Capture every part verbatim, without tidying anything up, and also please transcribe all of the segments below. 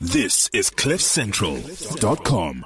This is cliff central dot com.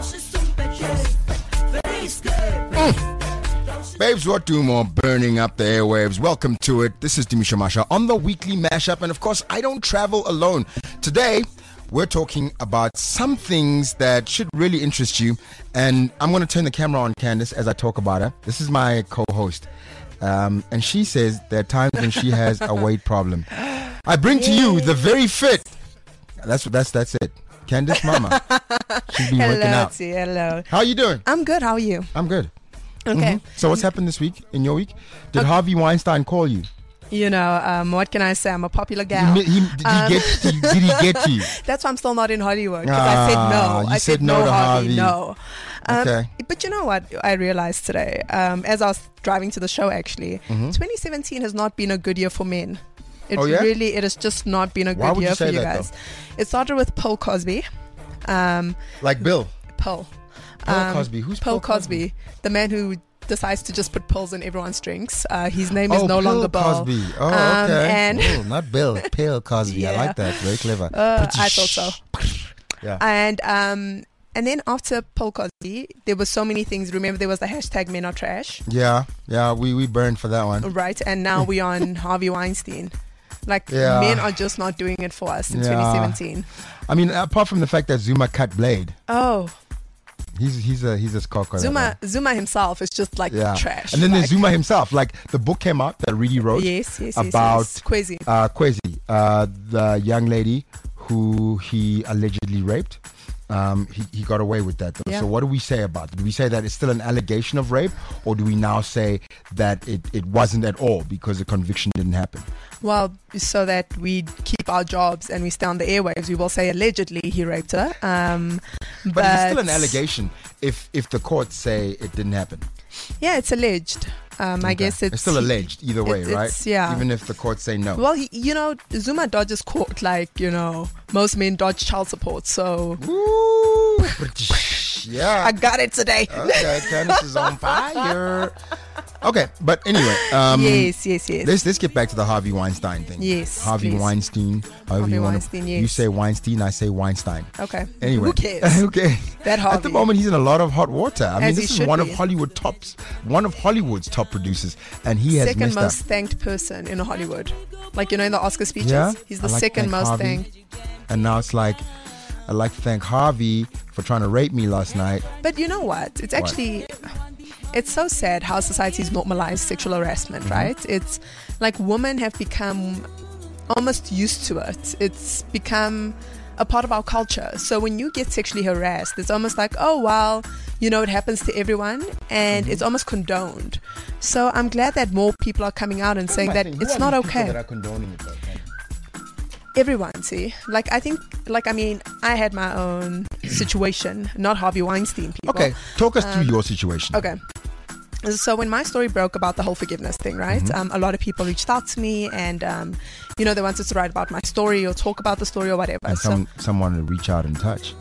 Mm. Babes, what do more burning up the airwaves? Welcome to it. This is Dimisha Masha on the weekly mashup. And of course, I don't travel alone. Today, we're talking about some things that should really interest you. And I'm going to turn the camera on Candace as I talk about her. This is my co-host. Um, and she says there are times when she has a weight problem. I bring to you the very fit. That's that's that's it. Candace Mama. She's been hello, working out. T, hello. How are you doing? I'm good. How are you? I'm good. Okay. Mm-hmm. So what's happened this week, in your week? Did okay. Harvey Weinstein call you? You know, um, what can I say? I'm a popular gal. He, he, did, um, he get, did, did he get to you? That's why I'm still not in Hollywood. Because Ah, I said no. you I said said no no, to Harvey. Harvey. No. Um, Okay. But you know what I realized today? Um, as I was driving to the show, actually, Mm-hmm. twenty seventeen has not been a good year for men. It Oh, yeah? really, it has just not been a Why good would year you say for you that, guys. It started with Paul Cosby. Um, Like Bill. Paul. Paul Um, Cosby. Who's Paul Paul Cosby? The man who decides to just put pills in everyone's drinks. Uh, his name is Oh, no Bill longer Bill. Cosby. Oh, Um, okay. and- oh, not Bill. Bill Cosby. I Yeah. like that. Very clever. Uh, I thought so. Yeah. And um, and then after Paul Cosby, there were so many things. Remember, there was the hashtag Men Are Trash, Yeah. Yeah. We, we burned for that one. right? And now we're on Harvey Weinstein. Like, Yeah. men are just not doing it for us in Yeah. twenty seventeen. I mean, apart from the fact that Zuma cut Blade, Oh, he's he's a he's a scocker. Zuma Zuma himself is just like Yeah. trash. And then like, there's Zuma himself. Like the book came out that Reedy wrote. Yes, yes, yes. about- yes. Kwezi. uh, Kwezi, uh, the young lady who he allegedly raped. Um, he, he got away with that though. Yeah. So what do we say about it? Do we say that it's still an allegation of rape, or do we now say that it, it wasn't at all because the conviction didn't happen? Well, so that we keep our jobs and we stay on the airwaves, we will say allegedly he raped her. Um, But, but it's still an allegation if if the courts say it didn't happen. Yeah, it's alleged. Um, I Okay. guess it's, it's still alleged either way, it's- right? it's- yeah. Even if the courts say no. Well, he, you know, Zuma dodges court like, you know, most men dodge child support. So Woo! Yeah. I got it today. Okay, Candace is on fire. Okay, but anyway, um, yes, yes, yes. let's let's get back to the Harvey Weinstein thing. Yes, Harvey please. Weinstein. However Harvey you want Weinstein, to. yes. You say Weinstein, I say Weinstein. Okay. Anyway, Who cares? okay. That At the Harvey. moment, he's in a lot of hot water. I mean, As he this is should one be. of Hollywood tops, one of Hollywood's top producers, and he has Second messed most up. thanked person in Hollywood. Like, you know, in the Oscar speeches, Yeah? he's the I like second thank most Harvey. thanked. And now it's like, I'd like to thank Harvey for trying to rape me last night. But you know what? It's actually, it's so sad how society's normalized sexual harassment, Mm-hmm. right? It's like women have become almost used to it. It's become a part of our culture. So when you get sexually harassed, it's almost like, oh, well, you know, it happens to everyone, and Mm-hmm. it's almost condoned. So I'm glad that more people are coming out and saying Who am I that saying? Who it's are not these people okay. that are condoning it, though, Ken? Everyone, see, like I think, like I mean, I had my own situation, not Harvey Weinstein people. Okay, talk us through Um, your situation. Okay. So when my story broke about the whole forgiveness thing, right? Mm-hmm. Um, a lot of people reached out to me, and um, you know, they wanted to write about my story or talk about the story or whatever. And So some, someone to reach out and touch.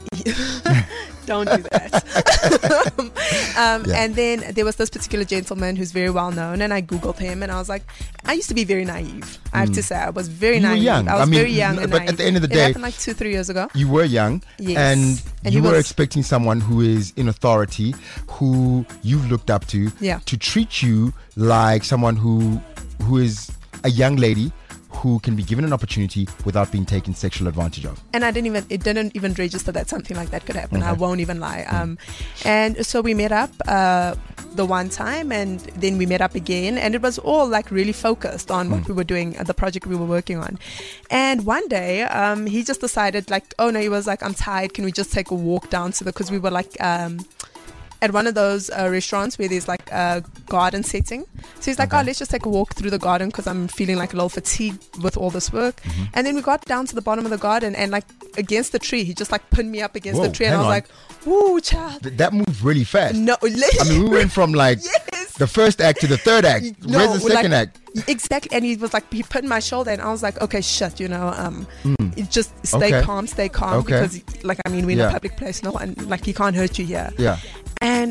don't do that. um, Yeah. And then there was this particular gentleman who's very well known, and I googled him, and I was like, I used to be very naive. I have to say, I was very Mm. You were naive. young. I was I mean, very young and but naive. at the end of the it day- happened like two, three years ago. You were young, Yes. and, And you he were was- expecting someone who is in authority, who you've looked up to, Yeah. to treat you like someone who who is a young lady who can be given an opportunity without being taken sexual advantage of. And I didn't even, it didn't even register that something like that could happen. I Okay. won't even lie. Um, and so we met up uh, the one time, and then we met up again, and it was all like really focused on what we were doing, uh, the project we were working on. And one day, um, he just decided like, oh no, he was like, I'm tired. Can we just take a walk down to the, because we were like, um, at one of those uh, restaurants where there's like a garden setting. So he's like, Okay. oh, let's just take a walk through the garden because I'm feeling like a little fatigued with all this work. Mm-hmm. And then we got down to the bottom of the garden, and like against the tree, he just like pinned me up against Whoa, the tree, and I hang was on. like, woo, child. Th- that moved really fast. No, I mean, we went from like yes. the first act to the third act. No, Where's the second like, act? Exactly. And he was like, he put my shoulder, and I was like, okay, shut, you know, um, it just stay Okay. calm, stay calm, Okay. because like, I mean, we're in Yeah. a public place, no one, like, he can't hurt you here. Yeah. And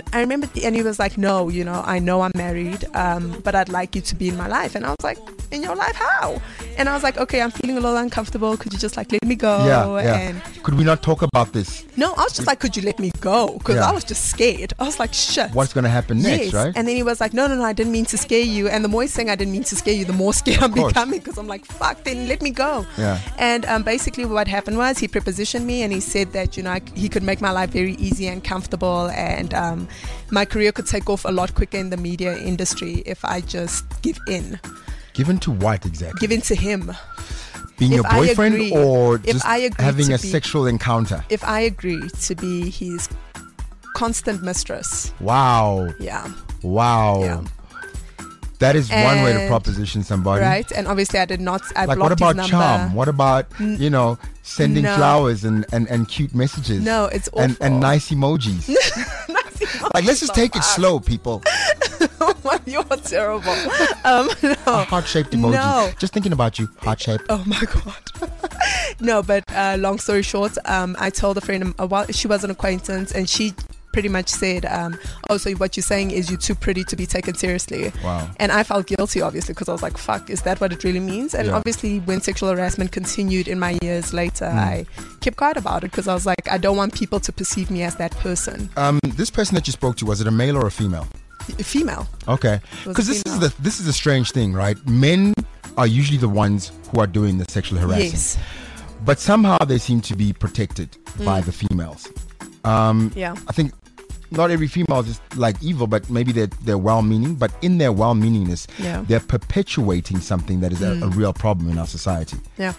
I remember, the, and he was like, no, you know, I know I'm married, um, but I'd like you to be in my life. And I was like, in your life, how? And I was like, okay, I'm feeling a little uncomfortable. Could you just like let me go? Yeah, yeah. And could we not talk about this? no, I was just like, could you let me go? Because Yeah. I was just scared. I was like, shit. What's going to happen next, Yes. right? And then he was like, no, no, no, I didn't mean to scare you. And the more he's saying I didn't mean to scare you, the more scared I'm course. becoming, because I'm like, fuck, then let me go. Yeah. And um, basically what happened was he prepositioned me, and he said that, you know, I, he could make my life very easy and comfortable, and um, my career could take off a lot quicker in the media industry if I just give in. Given to what exactly? Give in to him. Being if your I boyfriend agree- or if just I agree having to a be- sexual encounter? If I agree to be his constant mistress. Wow. Yeah. Wow. Yeah. That is one way to And- proposition somebody. Right. And obviously I did not, I Like, blocked what about his number. charm? What about, you know, sending no. flowers and, and, and cute messages? No, it's awful. And, and nice emojis. Like, let's just take it slow, people. You're terrible. Um, no. A heart-shaped emoji. No. Just thinking about you. Heart-shaped. Oh my god. No, but uh, long story short, um, I told a friend a while, she was an acquaintance, and she pretty much said, um, oh, so what you're saying is you're too pretty to be taken seriously. Wow. And I felt guilty, obviously, because I was like, fuck, is that what it really means? And Yeah. obviously when sexual harassment continued in my years later, Mm. I kept quiet about it, because I was like, I don't want people to perceive me as that person. Um, this person that you spoke to, was it a male or a female? A female. Okay. was Because this is female. the this is a strange thing, right? Men are usually the ones who are doing the sexual harassment. Yes. But somehow they seem to be protected by the females. Um, Yeah. I think not every female is like evil, but maybe they're, they're well-meaning. But in their well-meaningness, Yeah. they're perpetuating something that is a, a real problem in our society. Yeah.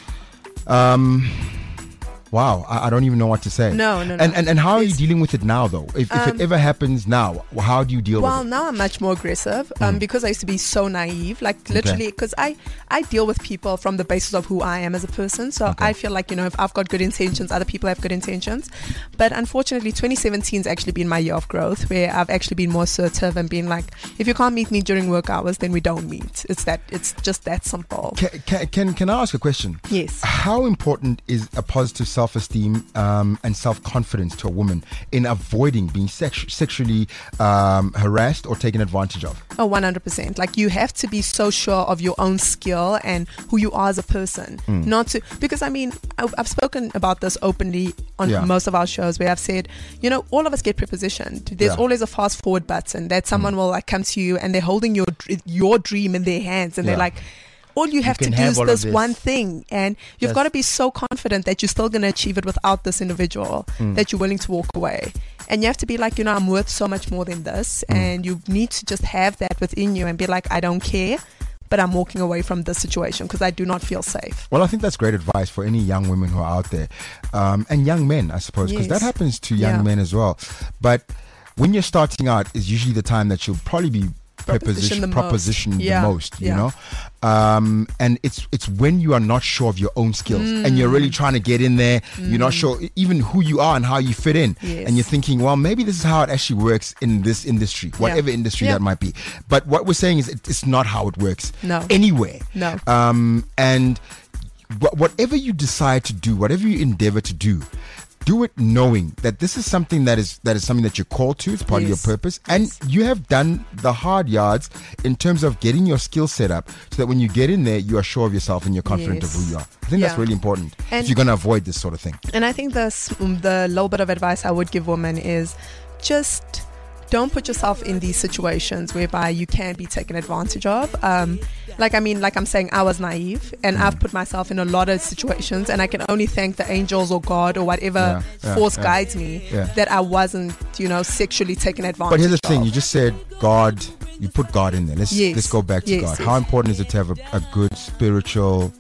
Wow, I, I don't even know what to say. No, no, no. And and, and how are you It's- dealing with it now, though? If, if it ever happens now, how do you deal Well, with it? now I'm much more aggressive um, because I used to be so naive, like literally, because I, I deal with people from the basis of who I am as a person. So Okay. I feel like, you know, if I've got good intentions, other people have good intentions. But unfortunately, twenty seventeen has actually been my year of growth, where I've actually been more assertive and been like, if you can't meet me during work hours, then we don't meet. It's that, it's just that simple. Can, can, can, can I ask a question? Yes. How important is a positive self-esteem um, and self-confidence to a woman in avoiding being sex- sexually um, harassed or taken advantage of? Oh, one hundred percent. Like, you have to be so sure of your own skill and who you are as a person. Not to, because I mean, I, I've spoken about this openly on Yeah. most of our shows, where I've said, you know, all of us get prepositioned. There's Yeah. always a fast forward button that someone will like come to you, and they're holding your dr- your dream in their hands, and Yeah. they're like, all you have to can do have is all of this, this. one thing, and you've Yes. got to be so confident that you're still going to achieve it without this individual, Mm. that you're willing to walk away. And you have to be like, you know, I'm worth so much more than this, Mm. and you need to just have that within you and be like, I don't care, but I'm walking away from this situation because I do not feel safe. Well, I think that's great advice for any young women who are out there, um, and young men, I suppose, because Yes. that happens to young Yeah. men as well. But when you're starting out, is usually the time that you'll probably be Proposition preposition, the most. propositioned Yeah. the most, you Yeah. know. Um, and it's it's when you are not sure of your own skills and you're Mm. really trying to get in there. You're not sure even who you are and how you fit in, Yes. and you're thinking, well, maybe this is how it actually works in this industry, whatever industry Yeah. that might be. But what we're saying is, it, it's not how it works No. anywhere. No. Um, and wh- whatever you decide to do, whatever you endeavor to do, do it knowing that this is something that is that is something that you're called to. It's part Yes. of your purpose, and Yes. you have done the hard yards in terms of getting your skill set up, so that when you get in there, you are sure of yourself and you're confident Yes. of who you are. I think that's Yeah. really important And- if you're going to avoid this sort of thing. And I think this, um, the little bit of advice I would give women is just don't put yourself in these situations whereby you can be taken advantage of. Um, like, I mean, like I'm saying, I was naive, and Mm. I've put myself in a lot of situations, and I can only thank the angels or God or whatever Yeah, yeah, force yeah. guides me Yeah. that I wasn't, you know, sexually taken advantage But here's the of. thing: you just said God. You put God in there. Let's Yes. let's go back to Yes, God. yes. How important is it to have a, a good spiritual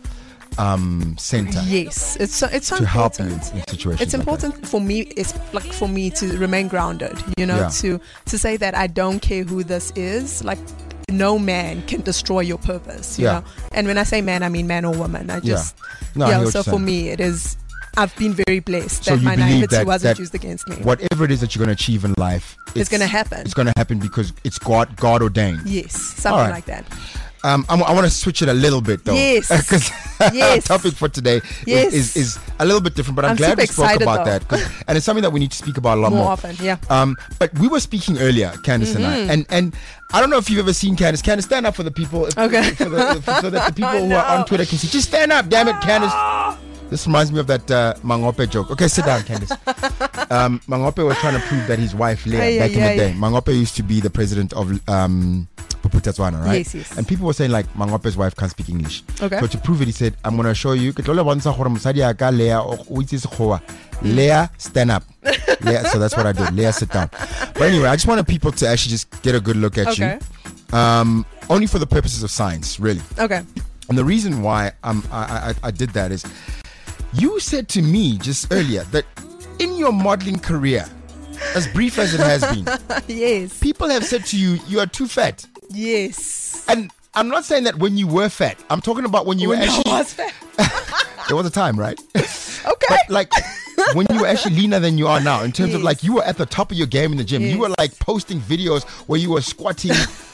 um, center Yes, it's so, it's so to help important. you in situations? It's like that? important for me, it's like for me to remain grounded, you know, Yeah. to to say that I don't care who this is. Like, no man can destroy your purpose, you Yeah. know. And when I say man, I mean man or woman. I just No, I hear yeah. what So you're for saying. me, it is. I've been very blessed So that you my believe naivety that- wasn't that used against me. Whatever it is that you're going to achieve in life, It's gonna happen. It's going to happen because it's God God ordained. Yes, something All right. like that. Um, I'm, I want to switch it a little bit though. Yes. Because Yes. our topic for today Yes. is, is, is a little bit different, but I'm, I'm glad super we spoke excited, about though. that. 'cause- And it's something that we need to speak about a lot More more. often, yeah. Um, but we were speaking earlier, Candice and I, and, and I don't know if you've ever seen Candice. Candice, stand up for the people. if- Okay. For the, for, so that the people who are No. on Twitter can see. Just stand up, damn it, Candice. This reminds me of that uh, Mangope joke. Okay, sit down, Candice. Um, Mangope was trying to prove that his wife, Leah, Ay, back ay, in the ay. day, Mangope used to be the president of um, Puputatswana, right? Yes, yes. And people were saying, like, Mangope's wife can't speak English. Okay. So to prove it, he said, I'm going to show you. Ke tlo le bontsha gore mosadi ya ka Leah o- o itse sekgowa. Leah, stand up. Leah, so that's what I did. Leah, sit down. But anyway, I just wanted people to actually just get a good look at Okay. you. Um, only for the purposes of science, really. Okay. And the reason why um, I, I, I did that is you said to me just earlier that in your modeling career, as brief as it has been, Yes. people have said to you, you are too fat. Yes. And I'm not saying that when you were fat. I'm talking about when you When were I actually... was fat. There was a time, right? Okay. But like when you were actually leaner than you are now, in terms of Yes. like you were at the top of your game in the gym. Yes. You were like posting videos where you were squatting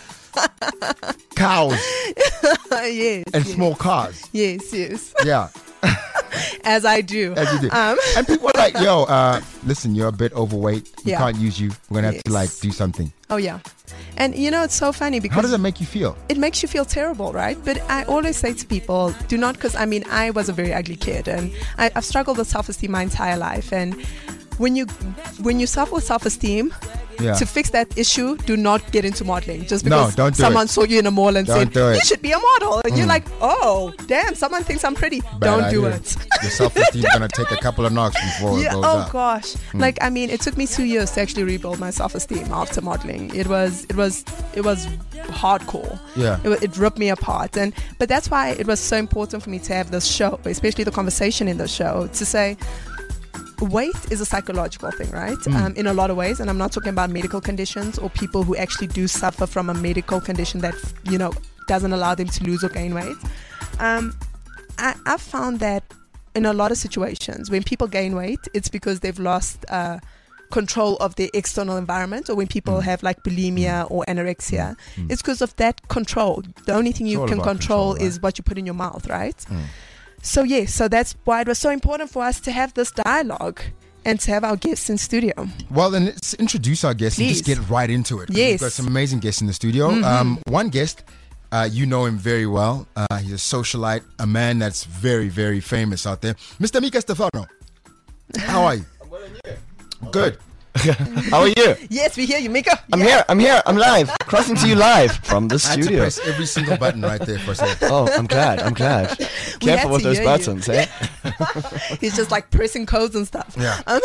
cows yes. and yes. small cars. Yes, yes. Yeah. As I do. As you do. Um, And people are like, yo, uh, listen, you're a bit overweight. We Yeah. can't use you. We're going to have to Yes. like do something. oh, yeah. And you know, it's so funny because How does that make you feel? it makes you feel terrible, right? But I always say to people, do not, because I mean, I was a very ugly kid and I, I've struggled with self-esteem my entire life. And when you when you suffer with self-esteem, Yeah. to fix that issue, do not get into modeling just No, because don't do someone it. saw you in a mall and Don't said, do it. you should be a model. And you're like, oh, damn, someone thinks I'm pretty. Bad don't do idea. it. Your self-esteem is going to take a couple of knocks before Yeah, it goes oh up. gosh. Like I mean, it took me two years to actually rebuild my self-esteem after modeling. It was it was it was hardcore. Yeah. It, wa- it ripped me apart, and but that's why it was so important for me to have this show, especially the conversation in the show, to say weight is a psychological thing, right? Um, in a lot of ways, and I'm not talking about medical conditions or people who actually do suffer from a medical condition that you know doesn't allow them to lose or gain weight. Um, I, I've found that in a lot of situations, when people gain weight, it's because they've lost uh, control of their external environment, or when people have like bulimia or anorexia, it's because of that control. The only thing It's you all can about control, control, right? is what you put in your mouth, right? So yes, so that's why it was so important for us to have this dialogue and to have our guests in studio. Well, then let's introduce our guests and just Please. get right into it. 'cause Yes. We've got some amazing guests in the studio. Um, one guest, uh, you know him very well. Uh, he's a socialite, a man that's very, very famous out there. Mister Mika Stefano. How are you? I'm well and you. Good. How are you? Yes, we hear you, Mika. I'm Yeah. here. I'm here. I'm live. Crossing to you live from the I had to studio. press every single button right there for a second. Oh, I'm glad. I'm glad. We had Careful with to those hear you. buttons, eh? He's just like pressing codes and stuff. Yeah. Um,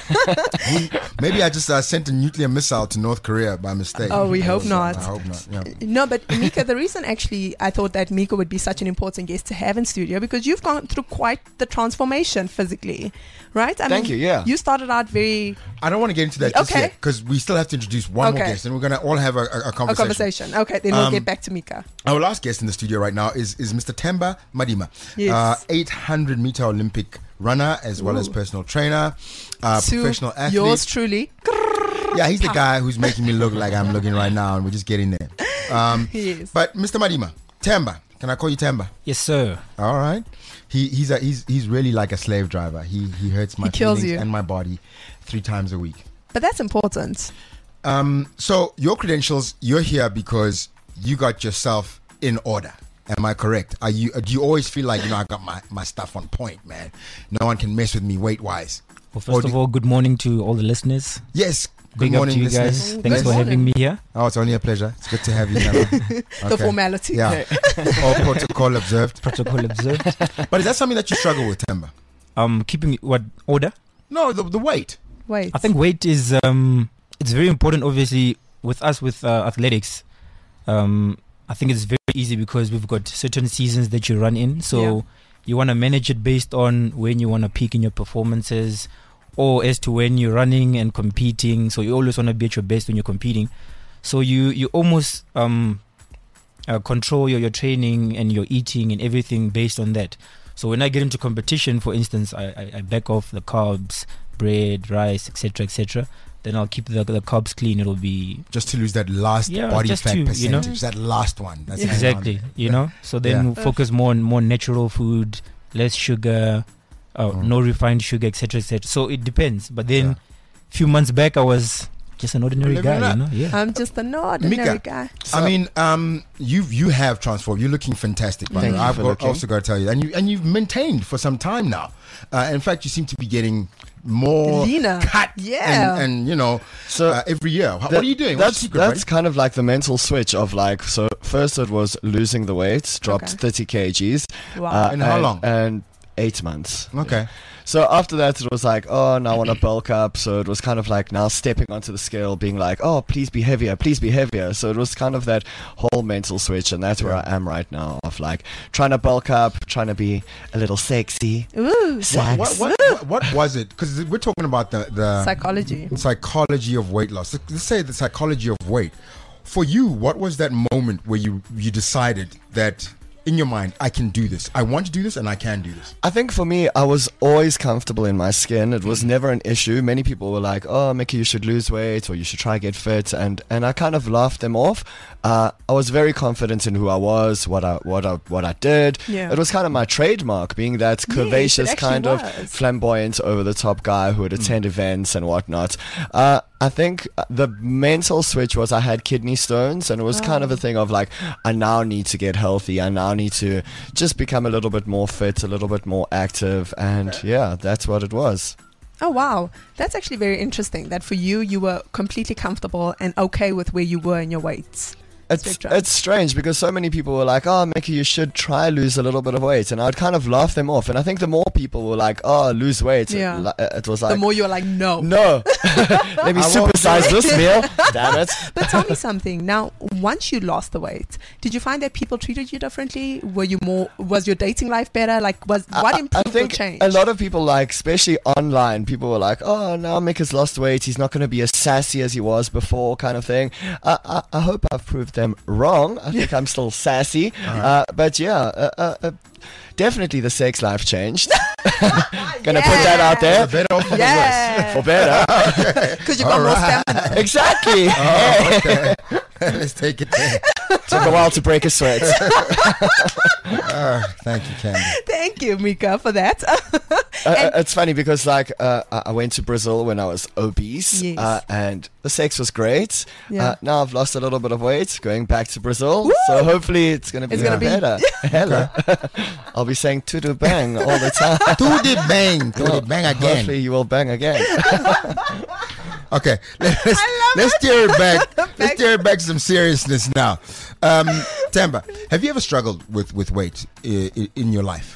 Maybe I just uh, sent a nuclear missile to North Korea by mistake. Oh, we hope not. I hope not. Yeah. No, but Mika, the reason actually I thought that Mika would be such an important guest to have in studio because you've gone through quite the transformation physically, right? I Thank you, yeah. You started out very I don't want to get into that just Okay. yet because we still have to introduce one more Okay. guest and we're going to all have a, a, a a conversation. conversation. Okay, then we'll Um, get back to Mika. Our last guest in the studio right now is, is Mister Temba Madima, Yes. uh, eight hundred meter Olympic runner as well as personal trainer, uh, To professional athlete. yours truly. Yeah, he's the guy who's making me look like I'm looking right now, and we're just getting there. Um, Yes. But Mister Madima, Temba, can I call you Temba? Yes, sir. All right. He he's a, he's he's really like a slave driver. He he hurts my He kills feelings you. and my body three times a week. But that's important. Um, so your credentials, you're here because you got yourself in order. Am I correct? Are you? Do you always feel like you know I got my, my stuff on point, man? No one can mess with me weight wise. Well, first of all, good morning to all the listeners. Yes. Good Big morning, up to you listeners. guys. Thanks Good for having me here. Oh, it's only a pleasure. It's good to have you. Nana. The formality. Yeah. All protocol observed. Protocol observed. But is that something that you struggle with, Temba? Um, keeping what order? No, the, the weight. Wait. I think weight is um, it's very important. Obviously, with us with uh, athletics, um, I think it's very easy because we've got certain seasons that you run in. So Yeah. you want to manage it based on when you want to peak in your performances, or as to when you're running and competing. So you always want to be at your best when you're competing. So you you almost um, uh, control your, your training and your eating and everything based on that. So when I get into competition, for instance, I, I, I back off the carbs, bread, rice, et cetera, et cetera. Then I'll keep the the carbs clean. It'll be just to lose that last Yeah, body just fat to, you know. percentage, that last one. That's Yeah. exactly, you know. So then Yeah. we'll focus more on more natural food, less sugar, uh, Mm. no refined sugar, et cetera, et cetera. So it depends. But then, Yeah. few months back, I was just an ordinary Living it guy, up. you know. Yeah. I'm just an ordinary Mika. guy. I mean, um, you you have transformed. You're looking fantastic, brother. Thank you I've for got, looking. also got to tell you, and you and you've maintained for some time now. Uh, in fact, you seem to be getting more Leaner. cut, Yeah. and, and you know, So uh, every year. How, what that- are you doing? That's What's the secret, that's buddy? kind of like the mental switch of like. So first it was losing the weight, dropped Okay. thirty kgs. Wow. In how and- long? And eight months. Okay. So after that, it was like, oh, now I want to bulk up. So it was kind of like now stepping onto the scale, being like, oh, please be heavier, please be heavier. So it was kind of that whole mental switch, and that's where Yeah. I am right now, of like trying to bulk up, trying to be a little sexy. Ooh, What, what, what, what, what was it? Because we're talking about the the psychology. psychology of weight loss. Let's say the psychology of weight. For you, what was that moment where you you decided that in your mind, I can do this. I want to do this, and I can do this. I think for me, I was always comfortable in my skin. It Mm. was never an issue. Many people were like, "Oh, Mickey, you should lose weight, or you should try get fit," and and I kind of laughed them off. Uh, I was very confident in who I was, what I what I what I did. Yeah. It was kind of my trademark, being that Yes, curvaceous it actually kind of was. flamboyant, over the top guy who would Mm. attend events and whatnot. Uh, I think uh, the mental switch was I had kidney stones, and it was kind of a thing of like, I now need to get healthy. I now need to just become a little bit more fit, a little bit more active, and yeah, that's what it was. Oh wow, that's actually very interesting. That for you, you were completely comfortable and okay with where you were in your weights. It's Spectrum. it's strange because so many people were like, "Oh, Mickey, you should try lose a little bit of weight," and I'd kind of laugh them off. And I think the more people were like, "Oh, lose weight," Yeah. it, li- it was like, The more you're like, no. "No, let me I won't supersize do this meal." Damn it! But tell me something. Now, once you lost the weight, did you find that people treated you differently? Were you more? Was your dating life better? Like, was what I- improved I think or changed? a lot of people, like, especially online, people were like, "Oh, now Mick has lost weight. He's not going to be as sassy as he was before," kind of thing. I, I, I hope I've proved them wrong. I think I'm still sassy, uh, but yeah, uh, uh, uh, definitely the sex life changed. Gonna put that out For there better or for yeah, for better. because you got All more right. stamina. Exactly. Oh, okay. Let's take it there. Took a while to break a sweat. Uh, thank you, Candy. Thank you, Mika, for that. Uh, And- it's funny because like uh, I I went to Brazil when I was obese, Yes. uh, and the sex was great. Yeah. Uh, now I've lost a little bit of weight, going back to Brazil, so hopefully it's gonna be It's gonna be- better. Hella. I'll be saying tudu bang all the time. Do the bang, do the bang again. Hopefully you will bang again. Okay, let's let's steer it back. Let's steer it back to some seriousness now. Um, Tamba, have you ever struggled with with weight i- i- in your life?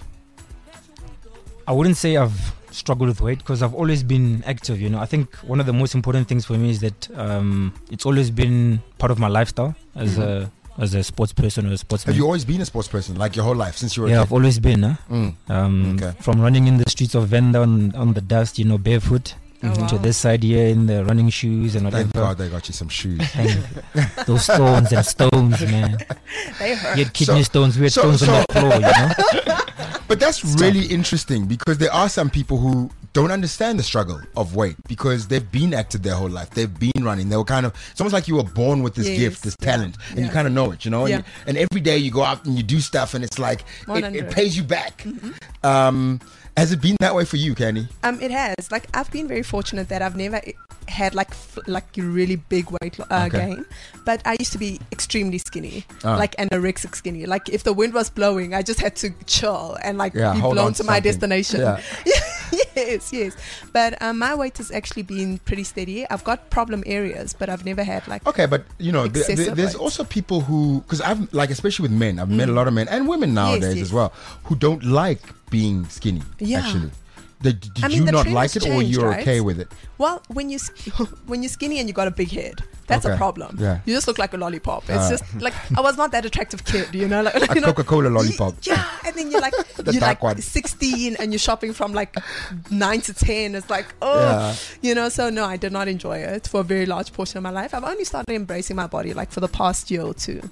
I wouldn't say I've struggled with weight because I've always been active. You know, I think one of the most important things for me is that um, it's always been part of my lifestyle as a as a sports person or a sportsman. Have you always been a sports person, like your whole life since you were yeah, a I've kid? always been. Huh? Mm. Um, Okay. From running in the streets of Venda on, on the dust, you know, barefoot, Oh, wow. to this side here in the running shoes and whatever. Thank God they got you some shoes. And those stones and stones, man. They hurt. You had kidney So- stones, we had so- stones so- on the floor, you know. But that's really interesting because there are some people who don't understand the struggle of weight because they've been active their whole life. They've been running. They were kind of, it's almost like you were born with this Yes, gift, this yeah, talent, and you yeah. kind of know it, you know? And, Yeah. you- and every day you go out and you do stuff and it's like, it, one hundred. it pays you back. Um, has it been that way for you, Candy? Um, it has. Like, I've been very fortunate that I've never i- had like f- like a really big weight lo- uh, Okay. gain. But I used to be extremely skinny, Ah. like anorexic skinny. Like, if the wind was blowing, I just had to chill and like Yeah, be hold blown on to to my something. destination. Yeah. yes, yes. But um, my weight has actually been pretty steady. I've got problem areas, but I've never had like. Okay, but you know, th- th- Excessive there's weight. also people who, because I've like, especially with men, I've met a lot of men and women nowadays yes. as well, who don't like being skinny. Yeah. Actually, did, did I mean, you the not trend like has it, or changed, you're right? okay with it? Well, when you sk- when you're skinny and you got a big head, that's Okay. a problem. Yeah. You just look like a lollipop. It's Uh. just like I was not that attractive kid, you know, like A you know, Coca-Cola lollipop. Yeah, and then you're like The you're dark like one. sixteen and you're shopping from like nine to ten. It's like oh, Yeah. you know. So no, I did not enjoy it for a very large portion of my life. I've only started embracing my body like for the past year or two.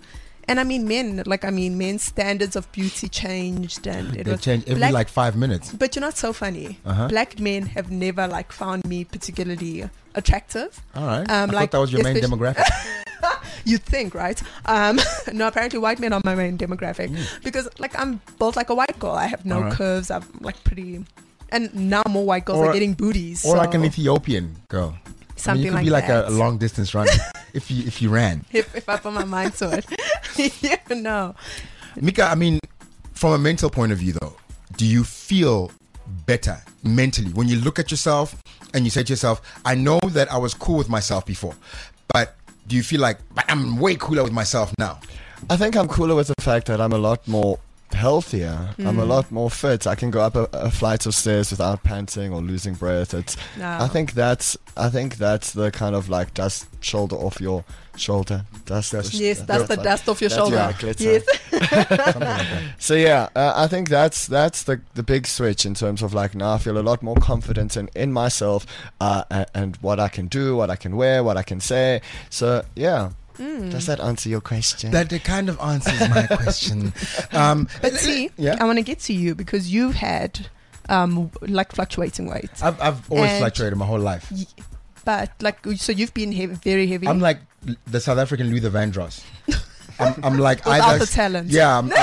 And I mean, men, like, I mean, men's standards of beauty changed, and it They was change every black- like five minutes. But you know what's so funny? Uh-huh. Black men have never like found me particularly attractive. All right. Um, I like, thought that was your main especially- demographic. You'd think, right? Um, no, apparently white men are my main demographic because, like, I'm built like a white girl. I have no Alright. curves. I'm like pretty, and now more white girls Or- are getting booties. Or so like an Ethiopian girl. I mean, something you could like be like that. a, a long distance runner if you if you ran. if, if I put my mind to it, you know. Mika, I mean, from a mental point of view, though, do you feel better mentally when you look at yourself and you say to yourself, I know that I was cool with myself before, but do you feel like, but I'm way cooler with myself now? I think I'm cooler with the fact that I'm a lot more healthier. I'm a lot more fit. I can go up a, a flight of stairs without panting or losing breath. It's. No. I think that's. I think that's the kind of like dust shoulder off your shoulder. Dust. Dust. Yes, that's the like- dust off your that's shoulder. yeah, glitter. Yes. Something like that. So yeah, uh, I think that's that's the the big switch in terms of like now I feel a lot more confident in in myself uh, and, and what I can do, what I can wear, what I can say. So yeah. Does that answer your question? That it kind of answers my question. Um, But see, yeah. I want to get to you because you've had um like fluctuating weight, I've, I've always And- fluctuated my whole life. but like so you've been heavy, very heavy. I'm like the South African Luther Vandross. I'm, I'm like Without either the talent. Yeah, I'm,